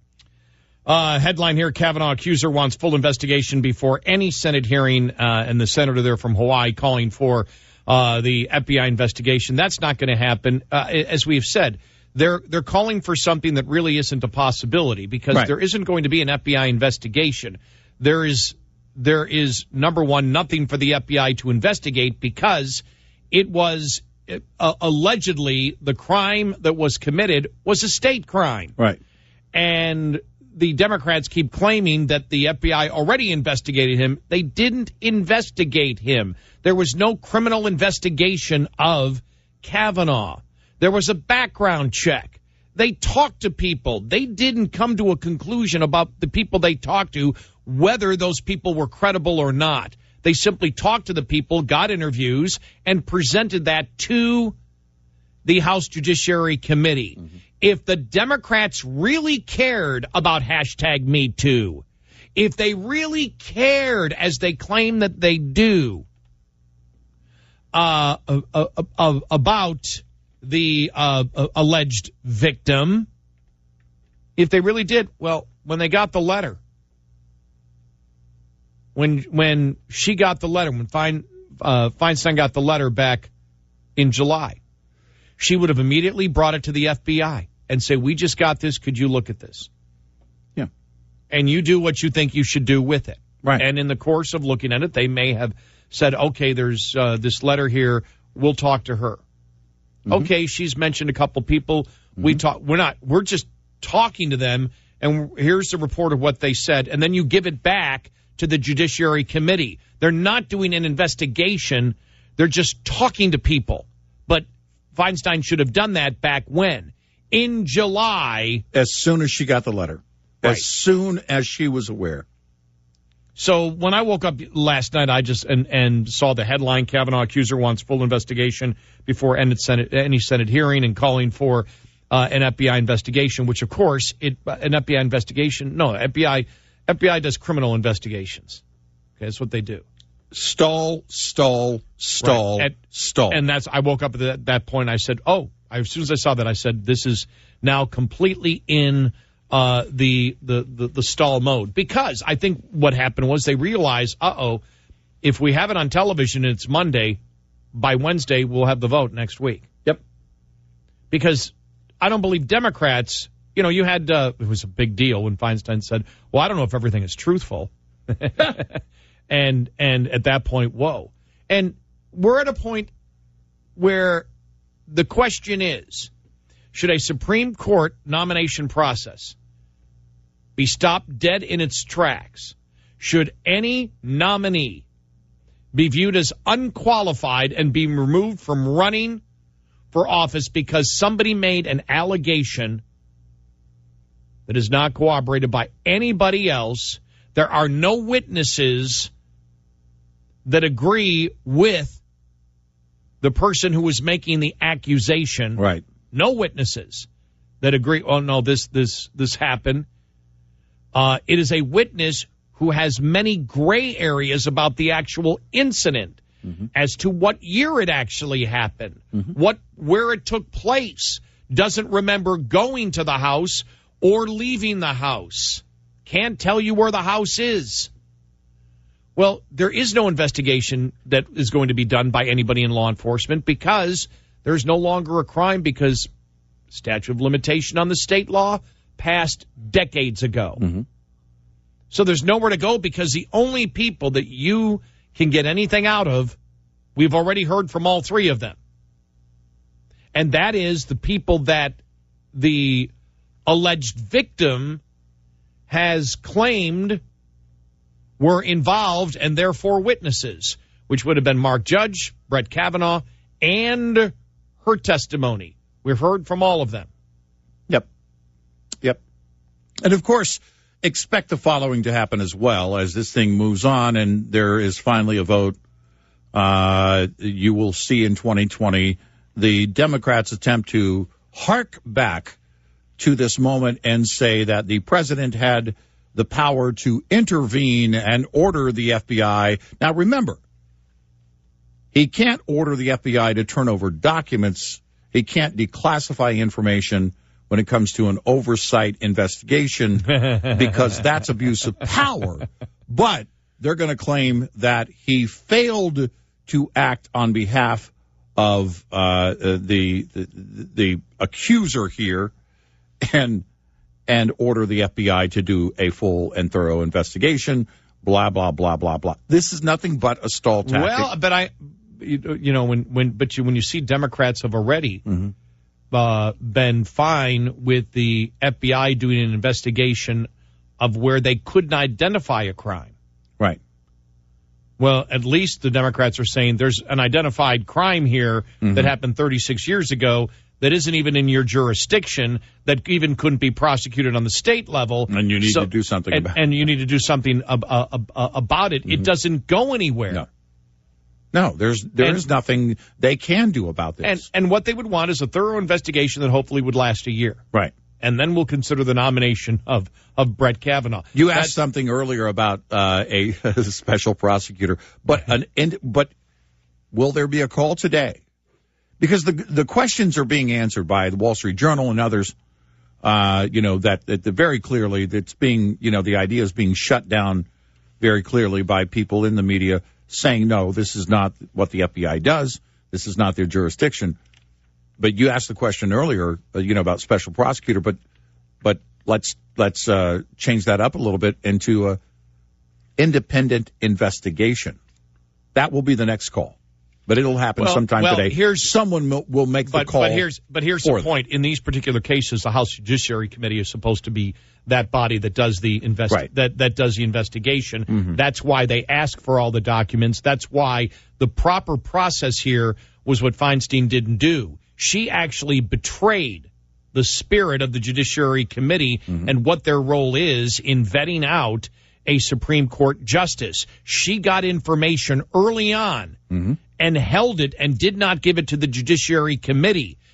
Uh, headline here, Kavanaugh accuser wants full investigation before any Senate hearing, uh, and the senator there from Hawaii calling for uh, the F B I investigation. That's not going to happen. Uh, as we've said, they're they're calling for something that really isn't a possibility because right. there isn't going to be an F B I investigation. There is, there is, number one, nothing for the F B I to investigate because it was uh, allegedly the crime that was committed was a state crime. Right. And the Democrats keep claiming that the F B I already investigated him. They didn't investigate him. There was no criminal investigation of Kavanaugh. There was a background check. They talked to people. They didn't come to a conclusion about the people they talked to, whether those people were credible or not. They simply talked to the people, got interviews, and presented that to the House Judiciary Committee. Mm-hmm. If the Democrats really cared about hashtag Me Too, if they really cared, as they claim that they do, uh, uh, uh, uh, about the uh, uh, alleged victim, if they really did, well, when they got the letter, when when she got the letter, when Fein, uh, Feinstein got the letter back in July, she would have immediately brought it to the F B I and say, we just got this. Could you look at this? Yeah. And you do what you think you should do with it. Right. And in the course of looking at it, they may have said, okay, there's uh, this letter here. We'll talk to her. Mm-hmm. Okay, she's mentioned a couple people. Mm-hmm. We talk. We're not. We're just talking to them. And here's the report of what they said. And then you give it back to the Judiciary Committee. They're not doing an investigation. They're just talking to people. But Feinstein should have done that back when? In July. As soon as she got the letter. Right. As soon as she was aware. So when I woke up last night, I just and, and saw the headline, Kavanaugh accuser wants full investigation before any Senate, any Senate hearing and calling for uh, an F B I investigation, which, of course, it an F B I investigation. No, F B I F B I does criminal investigations. Okay, that's what they do. Stall, stall, stall, right. and, stall. And that's, I woke up at that, that point, I said, oh, as soon as I saw that, I said, this is now completely in uh, the, the, the, the stall mode. Because I think what happened was they realized, uh-oh, if we have it on television and it's Monday, by Wednesday we'll have the vote next week. Yep. Because I don't believe Democrats, you know, you had, uh, it was a big deal when Feinstein said, well, I don't know if everything is truthful. And and at that point, whoa. And we're at a point where the question is, should a Supreme Court nomination process be stopped dead in its tracks? Should any nominee be viewed as unqualified and be removed from running for office because somebody made an allegation that is not corroborated by anybody else? There are no witnesses that agree with the person who was making the accusation. Right. No witnesses that agree. Oh, no, this this this happened. Uh, it is a witness who has many gray areas about the actual incident, mm-hmm. as to what year it actually happened, mm-hmm. what where it took place, doesn't remember going to the house or leaving the house, can't tell you where the house is. Well, there is no investigation that is going to be done by anybody in law enforcement because there's no longer a crime because statute of limitation on the state law passed decades ago. Mm-hmm. So there's nowhere to go because the only people that you can get anything out of, we've already heard from all three of them. And that is the people that the alleged victim has claimed were involved and therefore witnesses, which would have been Mark Judge, Brett Kavanaugh, and her testimony. We've heard from all of them. Yep. Yep. And, of course, expect the following to happen as well as this thing moves on and there is finally a vote. Uh, you will see in twenty twenty the Democrats attempt to hark back to this moment and say that the president had the power to intervene and order the F B I. Now, remember, he can't order the F B I to turn over documents. He can't declassify information when it comes to an oversight investigation because that's abuse of power. But they're going to claim that he failed to act on behalf of uh, the, the the accuser here and and order the F B I to do a full and thorough investigation, blah, blah, blah, blah, blah. This is nothing but a stall tactic. Well, but I, you, you know, when, when, but you, when you see Democrats have already mm-hmm. uh, been fine with the F B I doing an investigation of where they couldn't identify a crime. Right. Well, at least the Democrats are saying there's an identified crime here mm-hmm. that happened thirty-six years ago that isn't even in your jurisdiction, that even couldn't be prosecuted on the state level. And you need so, to do something and, about it. And you need to do something ab- uh, uh, about it. Mm-hmm. It doesn't go anywhere. No, no there's there and, is nothing they can do about this. And, and what they would want is a thorough investigation that hopefully would last a year. Right. And then we'll consider the nomination of, of Brett Kavanaugh. You That's, asked something earlier about uh, a special prosecutor, but an but will there be a call today? Because the the questions are being answered by the Wall Street Journal and others, uh, you know, that, that the very clearly that's being, you know, the idea is being shut down very clearly by people in the media saying, no, this is not what the F B I does. This is not their jurisdiction. But you asked the question earlier, uh, you know, about special prosecutor, but but let's let's uh, change that up a little bit into a independent investigation. That will be the next call. But it'll happen well, sometime well, today. Here's, Someone will make but, the call. But here's, but here's the point. In these particular cases, the House Judiciary Committee is supposed to be that body that does the invest right. that, that does the investigation. Mm-hmm. That's why they ask for all the documents. That's why the proper process here was what Feinstein didn't do. She actually betrayed the spirit of the Judiciary Committee mm-hmm. and what their role is in vetting out a Supreme Court justice. She got information early on mm-hmm. and held it and did not give it to the Judiciary Committee.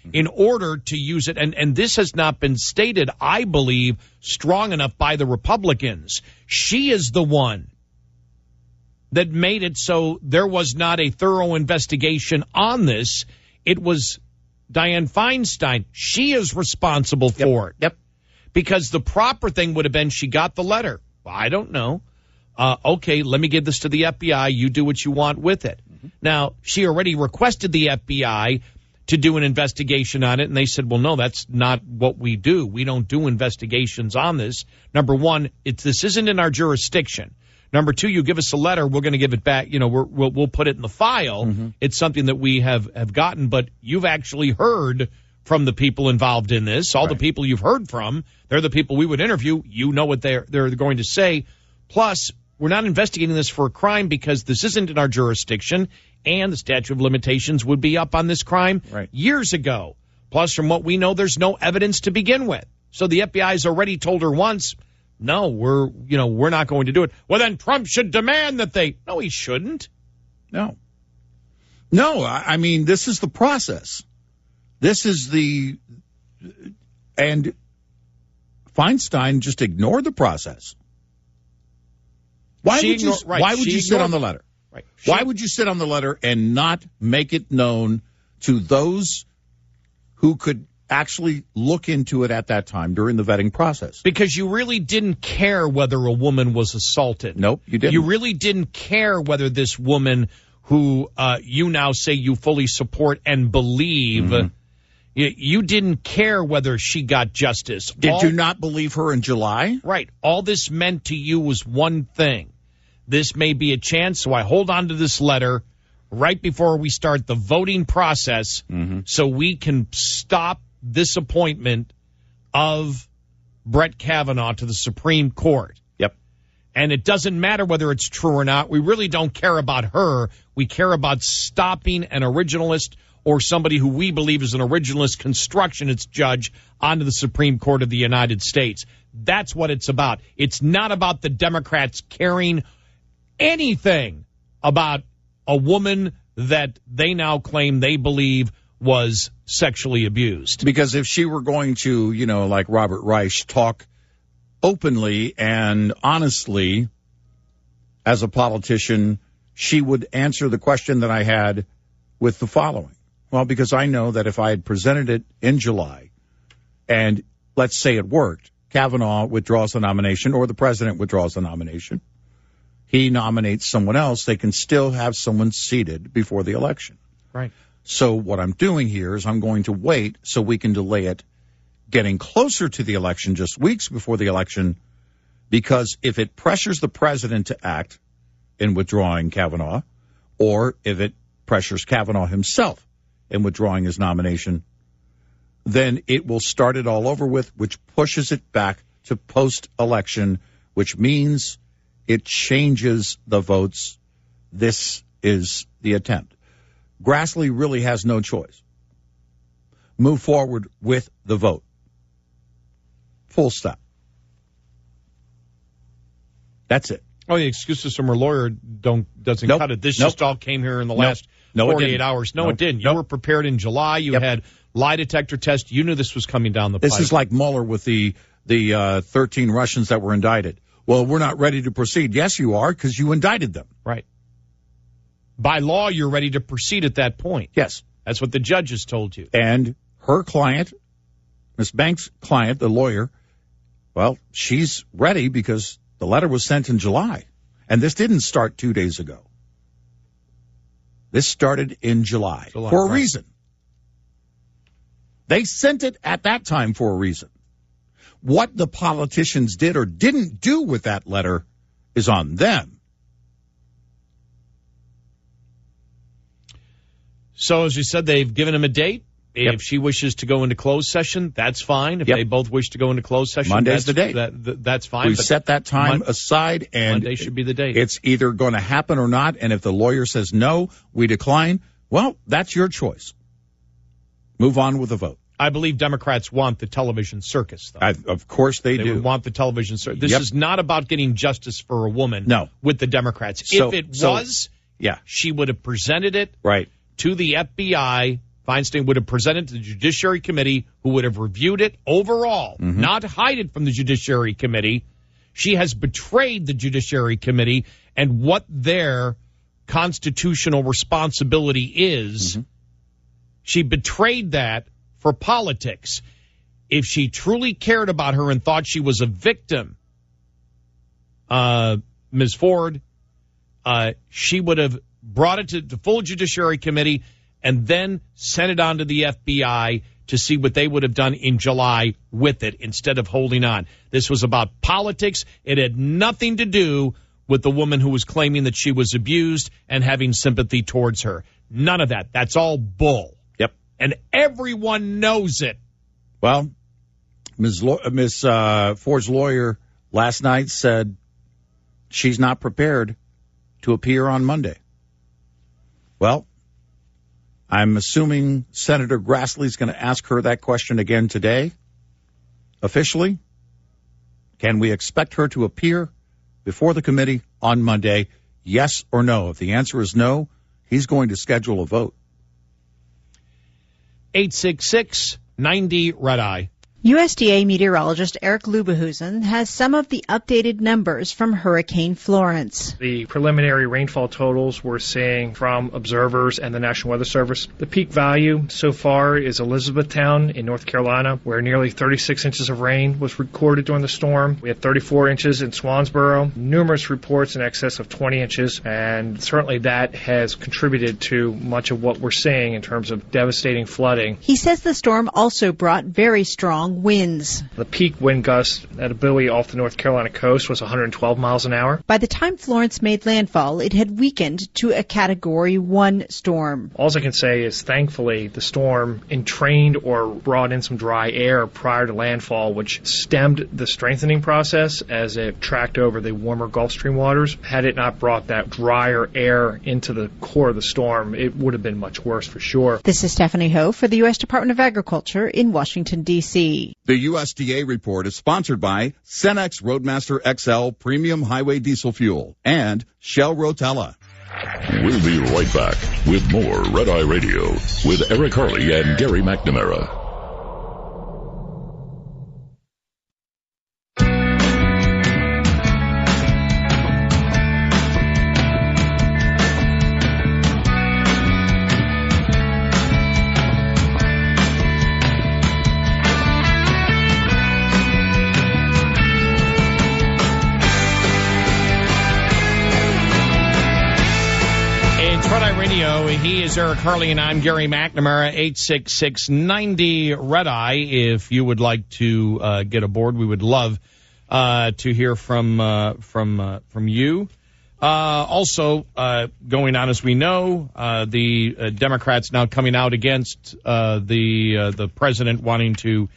in order to use it. And, and this has not been stated, I believe, strong enough by the Republicans. She is the one that made it so there was not a thorough investigation on this. It was Dianne Feinstein. She is responsible for it. Yep. Because the proper thing would have been she got the letter. Well, I don't know. Uh, okay, let me give this to the F B I. You do what you want with it. Mm-hmm. Now, she already requested the F B I to do an investigation on it, and they said, well, no, that's not what we do. We don't do investigations on this. Number one, it's, this isn't in our jurisdiction. Number two, you give us a letter, we're going to give it back. You know, we're, we'll, we'll put it in the file. Mm-hmm. It's something that we have, have gotten, but you've actually heard from the people involved in this. All right. The people you've heard from, they're the people we would interview. You know what they're, they're going to say. Plus, we're not investigating this for a crime because this isn't in our jurisdiction, and the statute of limitations would be up on this crime right. years ago. Plus, from what we know, there's no evidence to begin with. So the F B I has already told her once, no, we're, you know, we're not going to do it. Well, then Trump should demand that they, no, he shouldn't. No. No, I, I mean, this is the process. This is the, and Feinstein just ignored the process. Why She would you, ignored- right, why would she you sit ignored- on the letter? Right. She- Why would you sit on the letter and not make it known to those who could actually look into it at that time during the vetting process? Because you really didn't care whether a woman was assaulted. Nope, you didn't. You really didn't care whether this woman who uh, you now say you fully support and believe, Mm-hmm. you, you didn't care whether she got justice. Did All- you not believe her in July? Right. All this meant to you was one thing. This may be a chance, so I hold on to this letter right before we start the voting process Mm-hmm. so we can stop this appointment of Brett Kavanaugh to the Supreme Court. Yep. And it doesn't matter whether it's true or not. We really don't care about her. We care about stopping an originalist or somebody who we believe is an originalist constructionist judge onto the Supreme Court of the United States. That's what it's about. It's not about the Democrats caring anything about a woman that they now claim they believe was sexually abused. Because if she were going to, you know, like Robert Reich, talk openly and honestly as a politician, she would answer the question that I had with the following. Well, because I know that if I had presented it in July and let's say it worked, Kavanaugh withdraws the nomination or the president withdraws the nomination, he nominates someone else, they can still have someone seated before the election. Right. So what I'm doing here is I'm going to wait so we can delay it getting closer to the election, just weeks before the election, because if it pressures the president to act in withdrawing Kavanaugh, or if it pressures Kavanaugh himself in withdrawing his nomination, then it will start it all over with, which pushes it back to post-election, which means it changes the votes. This is the attempt. Grassley really has no choice. Move forward with the vote. Full stop. That's it. Oh, the excuses from her lawyer don't doesn't Nope. cut it. This Nope. just all came here in the Nope. last No, it forty-eight didn't. hours. No, Nope. it didn't. You Nope. were prepared in July. You Yep. had lie detector test. You knew this was coming down the This pipe. is like Mueller with the the uh, thirteen Russians that were indicted. Well, we're not ready to proceed. Yes, you are, because you indicted them. Right. By law, you're ready to proceed at that point. Yes. That's what the judges told you. And her client, Miss Banks' client, the lawyer, well, she's ready because the letter was sent in July. And this didn't start two days ago. This started in July, July, for a right. reason. They sent it at that time for a reason. What the politicians did or didn't do with that letter is on them. So, as you said, they've given him a date. Yep. If she wishes to go into closed session, that's fine. If Yep. they both wish to go into closed session, Monday's that's, the date. That, that, that's fine. We but set that time Mon- aside, and Monday should be the date. It's either going to happen or not, and if the lawyer says no, we decline, well, that's your choice. Move on with the vote. I believe Democrats want the television circus, though. I, of course they, They do. would want the television circus. This Yep. is not about getting justice for a woman No. with the Democrats. So- if it so- was, yeah, she would have presented it right. to the F B I Feinstein would have presented to the Judiciary Committee, who would have reviewed it overall, mm-hmm. not hide it from the Judiciary Committee. She has betrayed the Judiciary Committee and what their constitutional responsibility is. Mm-hmm. She betrayed that for politics. If she truly cared about her and thought she was a victim, uh, Miz Ford, uh, she would have brought it to the full Judiciary Committee and then sent it on to the F B I to see what they would have done in July with it instead of holding on. This was about politics. It had nothing to do with the woman who was claiming that she was abused and having sympathy towards her. None of that. That's all bull. Yep. And everyone knows it. Well, Miz Lo- Miz Uh, Ford's lawyer last night said she's not prepared to appear on Monday. Well, I'm assuming Senator Grassley's going to ask her that question again today, officially. Can we expect her to appear before the committee on Monday, yes or no? If the answer is no, he's going to schedule a vote. eight six six, ninety, Red Eye. U S D A meteorologist Eric Lubehusen has some of the updated numbers from Hurricane Florence. The preliminary rainfall totals we're seeing from observers and the National Weather Service. The peak value so far is Elizabethtown in North Carolina, where nearly thirty-six inches of rain was recorded during the storm. We had thirty-four inches in Swansboro, numerous reports in excess of twenty inches, and certainly that has contributed to much of what we're seeing in terms of devastating flooding. He says the storm also brought very strong winds. The peak wind gust at a buoy off the North Carolina coast was one hundred twelve miles an hour. By the time Florence made landfall, it had weakened to a Category one storm. All I can say is, thankfully, the storm entrained or brought in some dry air prior to landfall, which stemmed the strengthening process as it tracked over the warmer Gulf Stream waters. Had it not brought that drier air into the core of the storm, it would have been much worse for sure. This is Stephanie Ho for the U S Department of Agriculture in Washington, D C The U S D A report is sponsored by Cenex Roadmaster X L Premium Highway Diesel Fuel and Shell Rotella. We'll be right back with more Red Eye Radio with Eric Harley and Gary McNamara. He is Eric Harley, and I'm Gary McNamara. eight six six, ninety, Red Eye. If you would like to uh, get aboard, we would love uh, to hear from uh, from uh, from you. Uh, also, uh, going on, as we know, uh, the uh, Democrats now coming out against uh, the uh, the president wanting to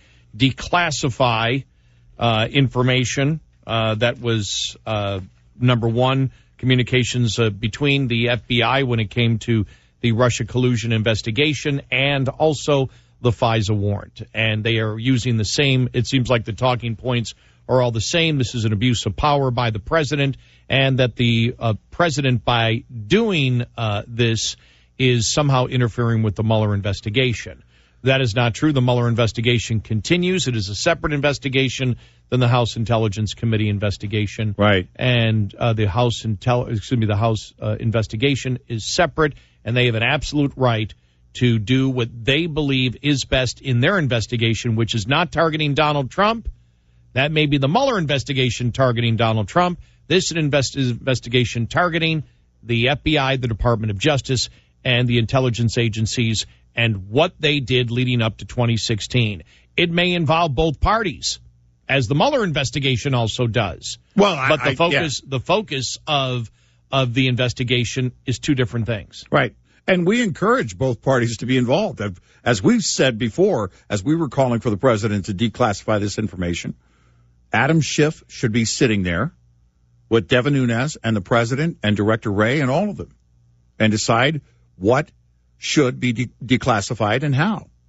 declassify uh, information uh, that was, uh, number one, communications uh, between the F B I when it came to the Russia collusion investigation and also the FISA warrant. And they are using the same, it seems like the talking points are all the same. This is an abuse of power by the president, and that the uh, president, by doing uh, this, is somehow interfering with the Mueller investigation. That is not true. The Mueller investigation continues. It is a separate investigation than the House Intelligence Committee investigation. Right. And uh, the House Intel, excuse me, the House uh, investigation is separate, and they have an absolute right to do what they believe is best in their investigation, which is not targeting Donald Trump. That may be the Mueller investigation targeting Donald Trump. This is an invest- investigation targeting the F B I, the Department of Justice, and the intelligence agencies, and what they did leading up to twenty sixteen. It may involve both parties, as the Mueller investigation also does. Well, but I, the focus, I, yeah. the focus of of the investigation is two different things. Right. And we encourage both parties to be involved. As we've said before, as we were calling for the president to declassify this information, Adam Schiff should be sitting there with Devin Nunes and the president and Director Wray and all of them, and decide what should be de- declassified and how.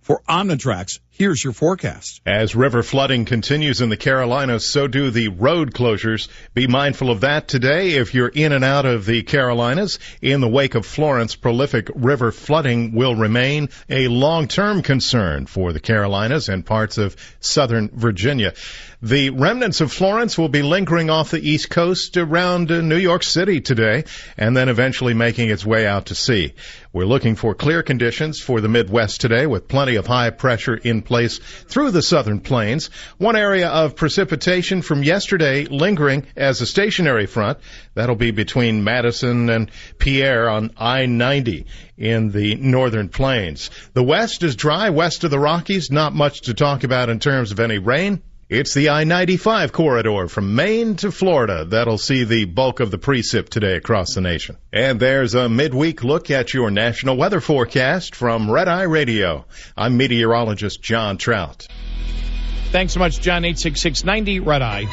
For Omnitrax, here's your forecast. As river flooding continues in the Carolinas, so do the road closures. Be mindful of that today if you're in and out of the Carolinas. In the wake of Florence, prolific river flooding will remain a long-term concern for the Carolinas and parts of southern Virginia. The remnants of Florence will be lingering off the east coast around uh, New York City today and then eventually making its way out to sea. We're looking for clear conditions for the Midwest today with plenty of high pressure in place through the southern plains. One area of precipitation from yesterday lingering as a stationary front. That'll be between Madison and Pierre on I ninety in the northern plains. The west is dry west of the Rockies. Not much to talk about in terms of any rain. It's the I ninety-five corridor from Maine to Florida. That'll see the bulk of the precip today across the nation. And there's a midweek look at your national weather forecast from Red Eye Radio. I'm meteorologist John Trout. Thanks so much, John. eight six six ninety Red Eye.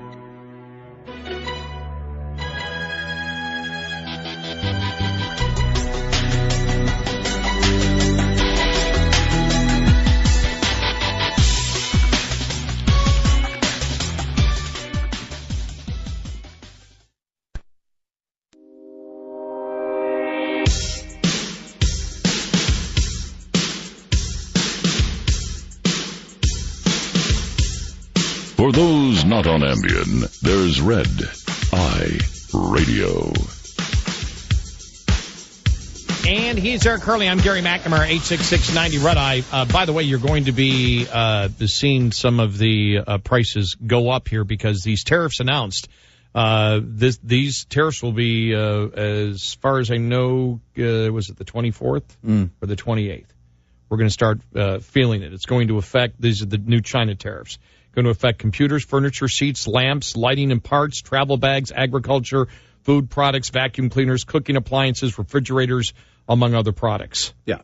For those not on Ambien, there's Red Eye Radio. And he's Eric Curley. I'm Gary McNamara, eight six six ninety Red Eye. Uh, by the way, you're going to be uh, seeing some of the uh, prices go up here because these tariffs announced. Uh, this, these tariffs will be, uh, as far as I know, uh, was it the twenty-fourth Mm. or the twenty-eighth? We're going to start uh, feeling it. It's going to affect, these are the new China tariffs. Going to affect computers, furniture, seats, lamps, lighting and parts, travel bags, agriculture, food products, vacuum cleaners, cooking appliances, refrigerators, among other products. Yeah.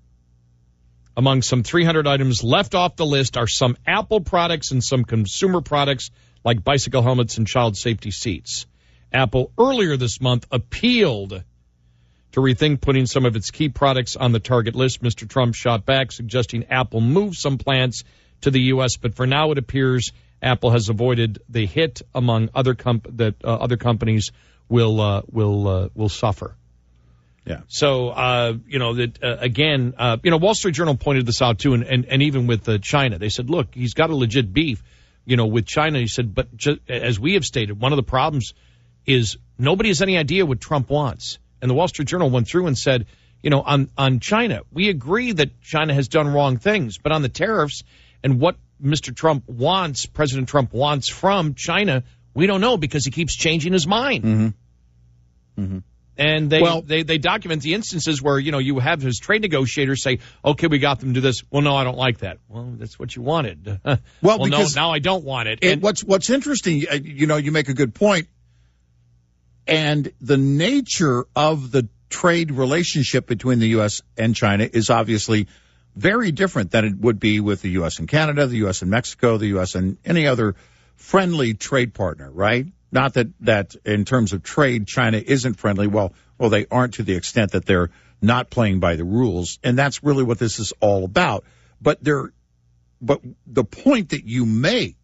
Among some three hundred items left off the list are some Apple products and some consumer products like bicycle helmets and child safety seats. Apple earlier this month appealed to rethink putting some of its key products on the target list. Mister Trump shot back, suggesting Apple move some plants to the U S, but for now it appears Apple has avoided the hit among other comp- that uh, other companies will uh, will uh, will suffer. Yeah. So uh, you know that uh, again, uh, you know, Wall Street Journal pointed this out too, and and, and even with uh, China, they said, look, he's got a legit beef, you know, with China. He said, but just, as we have stated, one of the problems is nobody has any idea what Trump wants, and the Wall Street Journal went through and said, you know, on on China, we agree that China has done wrong things, but on the tariffs. And what Mister Trump wants, President Trump wants from China, we don't know because he keeps changing his mind. Mm-hmm. Mm-hmm. And they, well, they they document the instances where, you know, you have his trade negotiators say, okay, we got them to do this. Well, no, I don't like that. Well, that's what you wanted. well, well because no, now I don't want it. it And what's what's interesting, you know, you make a good point, and the nature of the trade relationship between the U S and China is obviously very different than it would be with the U S and Canada, the U S and Mexico, the U S and any other friendly trade partner, right? Not that, that in terms of trade, China isn't friendly. Well, well, they aren't to the extent that they're not playing by the rules. And that's really what this is all about. But there, but the point that you make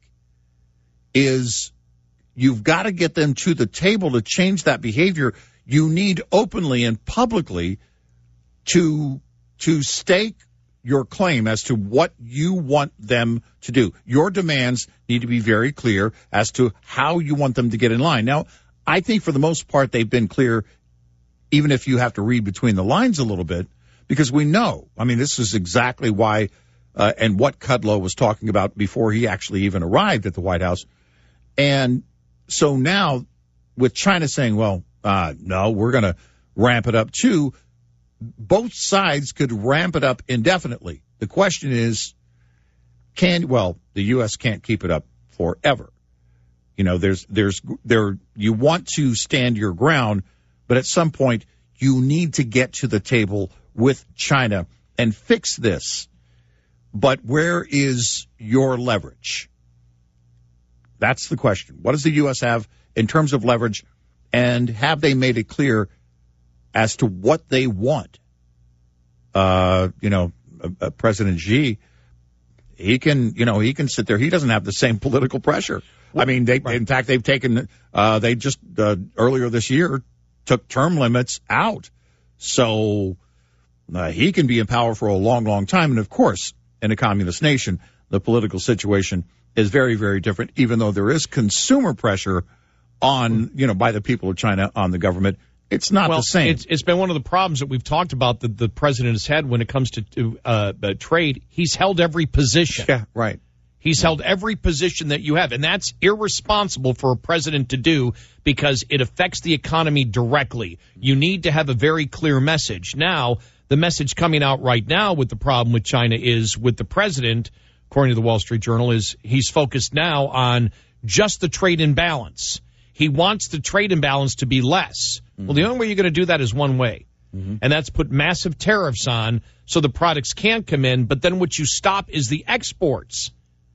is you've got to get them to the table to change that behavior. You need openly and publicly to, to stake your claim as to what you want them to do. Your demands need to be very clear as to how you want them to get in line. Now, I think for the most part they've been clear, even if you have to read between the lines a little bit, because we know, I mean, this is exactly why uh, and what Kudlow was talking about before he actually even arrived at the White House. And so now with China saying, well, uh, no, we're going to ramp it up too, both sides could ramp it up indefinitely. The question is, can, well, the U S can't keep it up forever. You know, there's, there's, there, you want to stand your ground, but at some point you need to get to the table with China and fix this. But where is your leverage? That's the question. What does the U S have in terms of leverage, and have they made it clear as to what they want? Uh, you know, uh, President Xi, he can, you know, he can sit there. He doesn't have the same political pressure. I mean, they, right. in fact, they've taken, uh, they just, uh, earlier this year took term limits out. So, uh, he can be in power for a long, long time. And of course, in a communist nation, the political situation is very, very different, even though there is consumer pressure on, you know, by the people of China on the government. It's not well, the same. It's, it's been one of the problems that we've talked about that the president has had when it comes to, to uh, uh, trade. He's held every position. Yeah, right. He's held every position that you have, and that's irresponsible for a president to do because it affects the economy directly. You need to have a very clear message. Now, the message coming out right now with the problem with China is with the president, according to the Wall Street Journal, is he's focused now on just the trade imbalance. He wants the trade imbalance to be less. Mm-hmm. Well, the only way you're going to do that is one way, mm-hmm. and that's put massive tariffs on so the products can't come in, but then what you stop is the exports.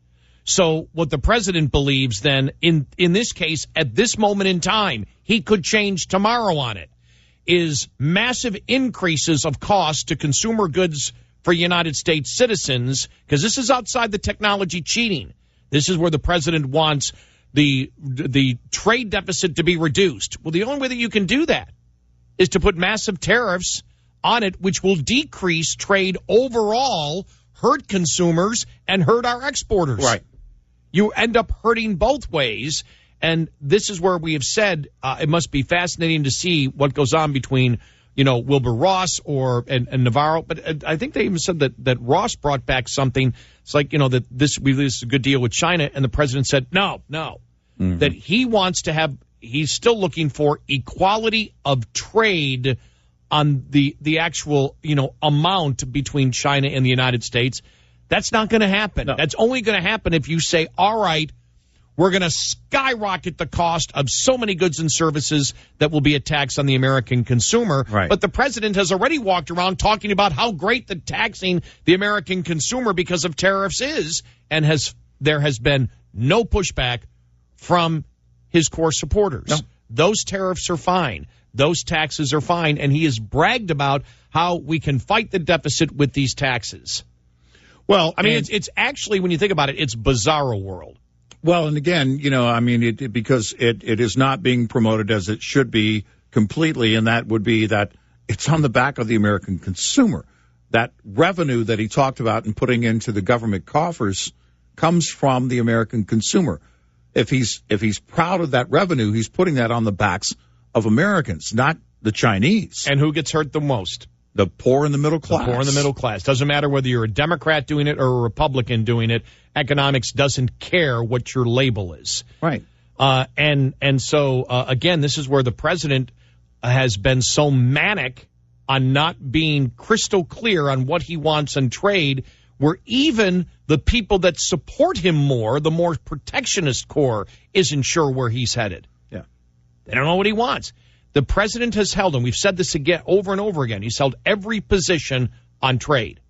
So what the president believes then, in, in this case, at this moment in time, he could change tomorrow on it, is massive increases of cost to consumer goods for United States citizens, because this is outside the technology cheating. This is where the president wants the the trade deficit to be reduced. Well, the only way that you can do that is to put massive tariffs on it, which will decrease trade overall, hurt consumers, and hurt our exporters. Right. You end up hurting both ways, and this is where we have said uh, it must be fascinating to see what goes on between, you know, Wilbur Ross or and, and Navarro. But uh, I think they even said that, that Ross brought back something. It's like, you know, that this, we, this is a good deal with China, and the president said, no, no, mm-hmm. that he wants to have, he's still looking for equality of trade on the, the actual, you know, amount between China and the United States. That's not going to happen. No. That's only going to happen if you say, all right, we're going to skyrocket the cost of so many goods and services that will be a tax on the American consumer. Right. But the president has already walked around talking about how great the taxing the American consumer because of tariffs is, and has there has been no pushback from his core supporters. No. Those tariffs are fine. Those taxes are fine. And he has bragged about how we can fight the deficit with these taxes. Well, I mean, it's it's actually, when you think about it, it's bizarro world. Well, and again, you know, I mean, it, it, because it, it is not being promoted as it should be completely, and that would be that it's on the back of the American consumer. That revenue that he talked about and putting into the government coffers comes from the American consumer. If he's if he's proud of that revenue, he's putting that on the backs of Americans, not the Chinese. And who gets hurt the most? The poor and the middle class. The poor and the middle class. Doesn't matter whether you're a Democrat doing it or a Republican doing it. Economics doesn't care what your label is. Right. Uh, and and so, uh, again, this is where the president has been so manic on not being crystal clear on what he wants in trade, where even the people that support him more, the more protectionist core, isn't sure where he's headed. Yeah. They don't know what he wants. The president has held, and we've said this again over and over again, he's held every position on trade.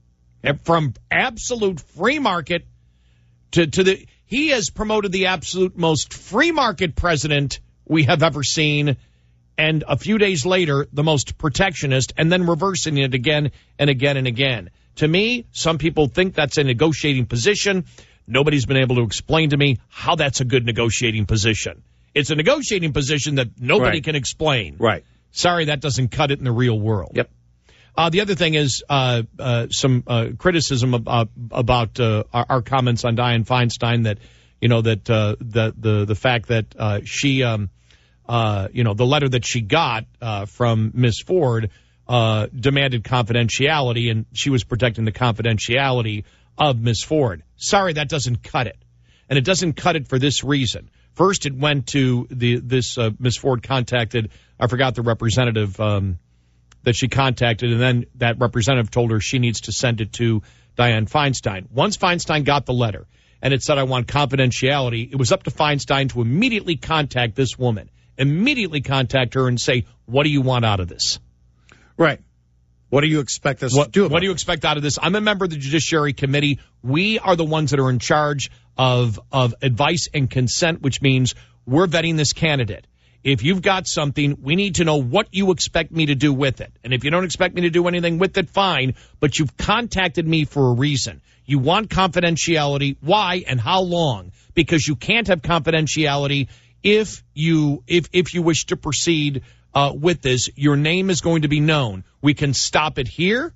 And from absolute free market to, to the, he has promoted the absolute most free market president we have ever seen, and a few days later, the most protectionist, and then reversing it again and again and again. To me, some people think that's a negotiating position. Nobody's been able to explain to me how that's a good negotiating position. It's a negotiating position that nobody right. can explain. Right. Sorry, that doesn't cut it in the real world. Yep. Uh, the other thing is uh, uh, some uh, criticism of, uh, about uh, our, our comments on Dianne Feinstein, that, you know, that uh, the, the the fact that uh, she, um, uh, you know, the letter that she got uh, from Miz Ford uh, demanded confidentiality, and she was protecting the confidentiality of Miz Ford. Sorry, that doesn't cut it. And it doesn't cut it for this reason. First, it went to the this uh, Miz Ford contacted, I forgot the representative um, that she contacted, and then that representative told her she needs to send it to Dianne Feinstein. Once Feinstein got the letter and it said, I want confidentiality, it was up to Feinstein to immediately contact this woman, immediately contact her and say, what do you want out of this? Right. What do you expect us what, to do about What do you expect out of this? I'm a member of the Judiciary Committee. We are the ones that are in charge of of advice and consent, which means we're vetting this candidate. If you've got something, we need to know what you expect me to do with it. And if you don't expect me to do anything with it, fine, but you've contacted me for a reason. You want confidentiality. Why and how long? Because you can't have confidentiality if you if if you wish to proceed uh, with this. Your name is going to be known. We can stop it here.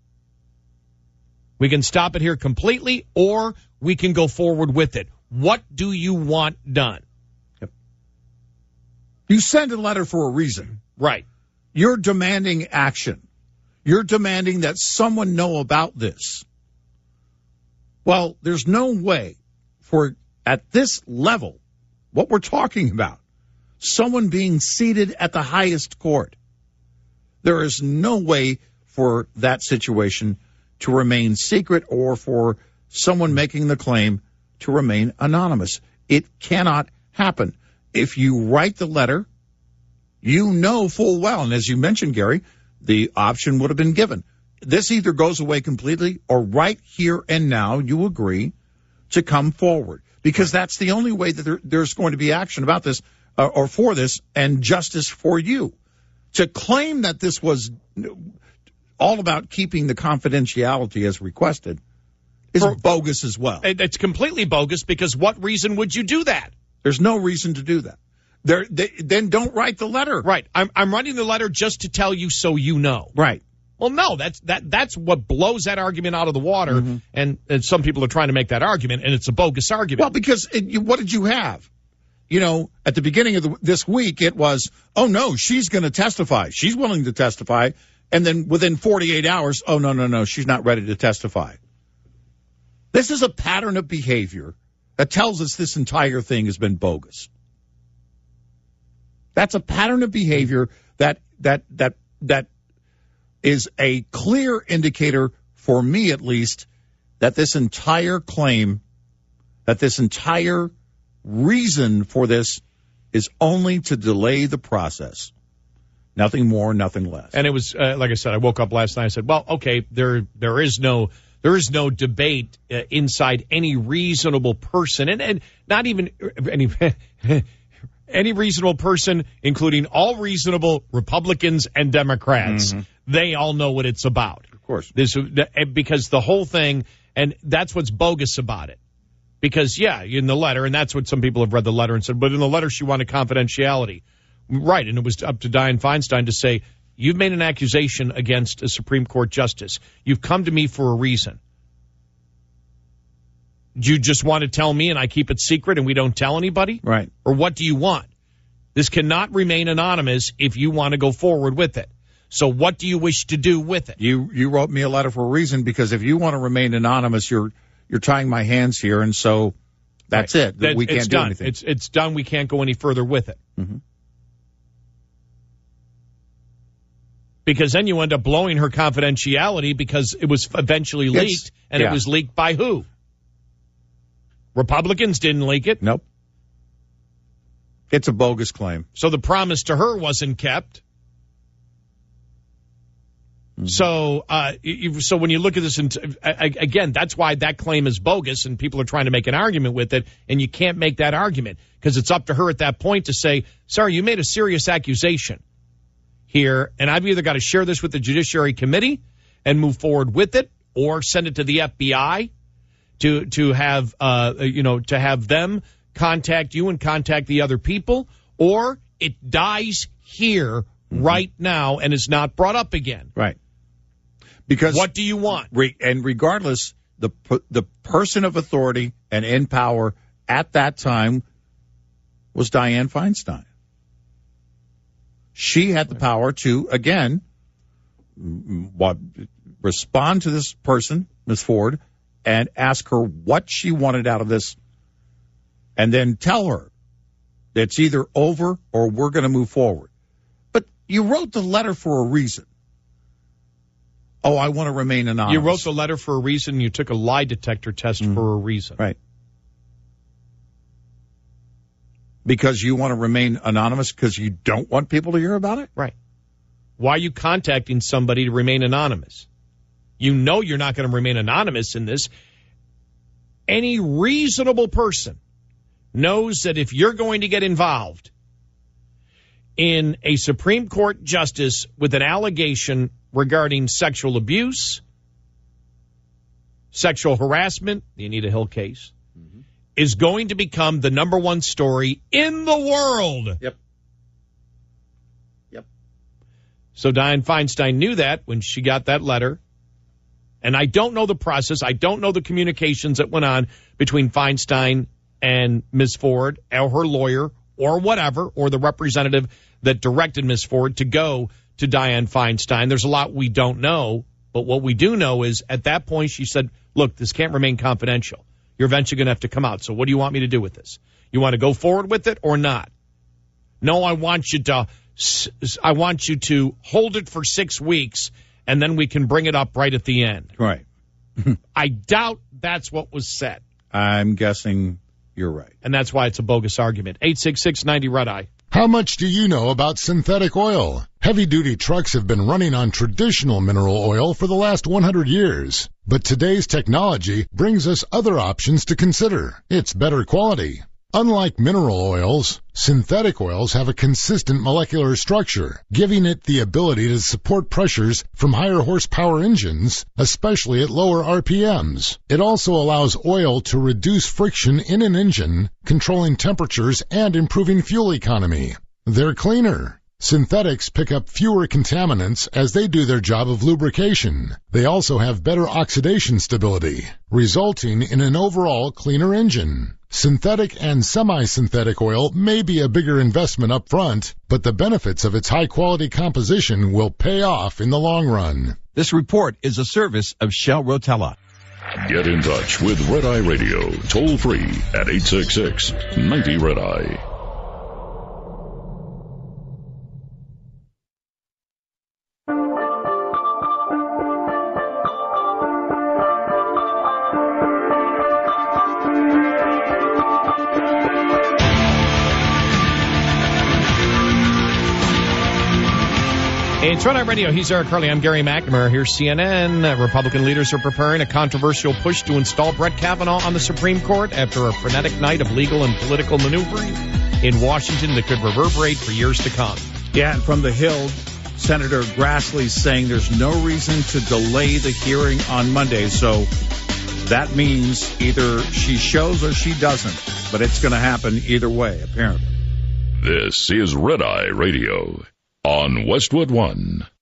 We can stop it here completely, or we can go forward with it. What do you want done? Yep. You send a letter for a reason. Right. You're demanding action. You're demanding that someone know about this. Well, there's no way for, at this level, what we're talking about, someone being seated at the highest court, there is no way for that situation to remain secret or for someone making the claim to remain anonymous. It cannot happen. If you write the letter, you know full well, and as you mentioned, Gary, the option would have been given. This either goes away completely or right here and now you agree to come forward, because that's the only way that there, there's going to be action about this uh, or for this and justice for you. To claim that this was all about keeping the confidentiality as requested is For, bogus as well. It's completely bogus, because what reason would you do that? There's no reason to do that. There, they, then don't write the letter. Right. I'm, I'm writing the letter just to tell you so you know. Right. Well, no, that's that. That's what blows that argument out of the water, mm-hmm. and, and some people are trying to make that argument, and it's a bogus argument. Well, because it, you, what did you have? You know, at the beginning of the, this week, it was, oh, no, she's going to testify. She's willing to testify. And then within forty-eight hours, oh, no, no, no, she's not ready to testify. This is a pattern of behavior that tells us this entire thing has been bogus. That's a pattern of behavior that that that that is a clear indicator, for me at least, that this entire claim, that this entire reason for this is only to delay the process. Nothing more, nothing less. And it was, uh, like I said, I woke up last night and said, well, okay, there there is no there is no debate uh, inside any reasonable person, and, and not even any any reasonable person, including all reasonable Republicans and Democrats. Mm-hmm. They all know what it's about. Of course. This, because the whole thing, and that's what's bogus about it. Because, yeah, in the letter, and that's what some people have read the letter and said, but in the letter she wanted confidentiality. Right, and it was up to Dianne Feinstein to say, you've made an accusation against a Supreme Court justice. You've come to me for a reason. Do you just want to tell me and I keep it secret and we don't tell anybody? Right. Or what do you want? This cannot remain anonymous if you want to go forward with it. So what do you wish to do with it? You you wrote me a letter for a reason, because if you want to remain anonymous, you're you're tying my hands here, and so that's right. it. That, we can't it's do done. anything. It's it's done. We can't go any further with it. Mm-hmm. Because then you end up blowing her confidentiality, because it was eventually leaked, it's, and yeah. it was leaked by who? Republicans didn't leak it. Nope. It's a bogus claim. So the promise to her wasn't kept. Mm-hmm. So, uh, you, so when you look at this, and again, that's why that claim is bogus, and people are trying to make an argument with it, and you can't make that argument, because it's up to her at that point to say, sorry, you made a serious accusation here, and I've either got to share this with the Judiciary Committee and move forward with it, or send it to the F B I to to have uh you know to have them contact you and contact the other people, or it dies here mm-hmm. right now and is not brought up again. Right. Because what do you want? Re- and regardless, the the person of authority and in power at that time was Dianne Feinstein. She had the power to, again, what, respond to this person, Miz Ford, and ask her what she wanted out of this, and then tell her that it's either over or we're going to move forward. But you wrote the letter for a reason. Oh, I want to remain anonymous. You wrote the letter for a reason. You took a lie detector test mm-hmm. for a reason. Right. Because you want to remain anonymous because you don't want people to hear about it? Right. Why are you contacting somebody to remain anonymous? You know you're not going to remain anonymous in this. Any reasonable person knows that if you're going to get involved, in a Supreme Court justice with an allegation regarding sexual abuse, sexual harassment, the Anita Hill case, mm-hmm. is going to become the number one story in the world. Yep. Yep. So Dianne Feinstein knew that when she got that letter. And I don't know the process. I don't know the communications that went on between Feinstein and Miz Ford or her lawyer or whatever, or the representative that directed Miz Ford to go to Dianne Feinstein. There's a lot we don't know, but what we do know is at that point she said, look, this can't remain confidential. You're eventually going to have to come out. So what do you want me to do with this? You want to go forward with it or not? No, I want you to, I want you to hold it for six weeks and then we can bring it up right at the end. Right. I doubt that's what was said. I'm guessing you're right. And that's why it's a bogus argument. eight six six ninety Red Eye. How much do you know about synthetic oil? Heavy-duty trucks have been running on traditional mineral oil for the last one hundred years. But today's technology brings us other options to consider. It's better quality. Unlike mineral oils, synthetic oils have a consistent molecular structure, giving it the ability to support pressures from higher horsepower engines, especially at lower R P Ms. It also allows oil to reduce friction in an engine, controlling temperatures and improving fuel economy. They're cleaner. Synthetics pick up fewer contaminants as they do their job of lubrication. They also have better oxidation stability, resulting in an overall cleaner engine. Synthetic and semi-synthetic oil may be a bigger investment up front, but the benefits of its high-quality composition will pay off in the long run. This report is a service of Shell Rotella. Get in touch with Red Eye Radio, toll free at eight six six ninety Red Eye. It's Red Eye Radio. He's Eric Carly. I'm Gary McNamara. Here's C N N. Uh, Republican leaders are preparing a controversial push to install Brett Kavanaugh on the Supreme Court after a frenetic night of legal and political maneuvering in Washington that could reverberate for years to come. Yeah, and from the Hill, Senator Grassley's saying there's no reason to delay the hearing on Monday. So that means either she shows or she doesn't. But it's going to happen either way, apparently. This is Red Eye Radio on Westwood One.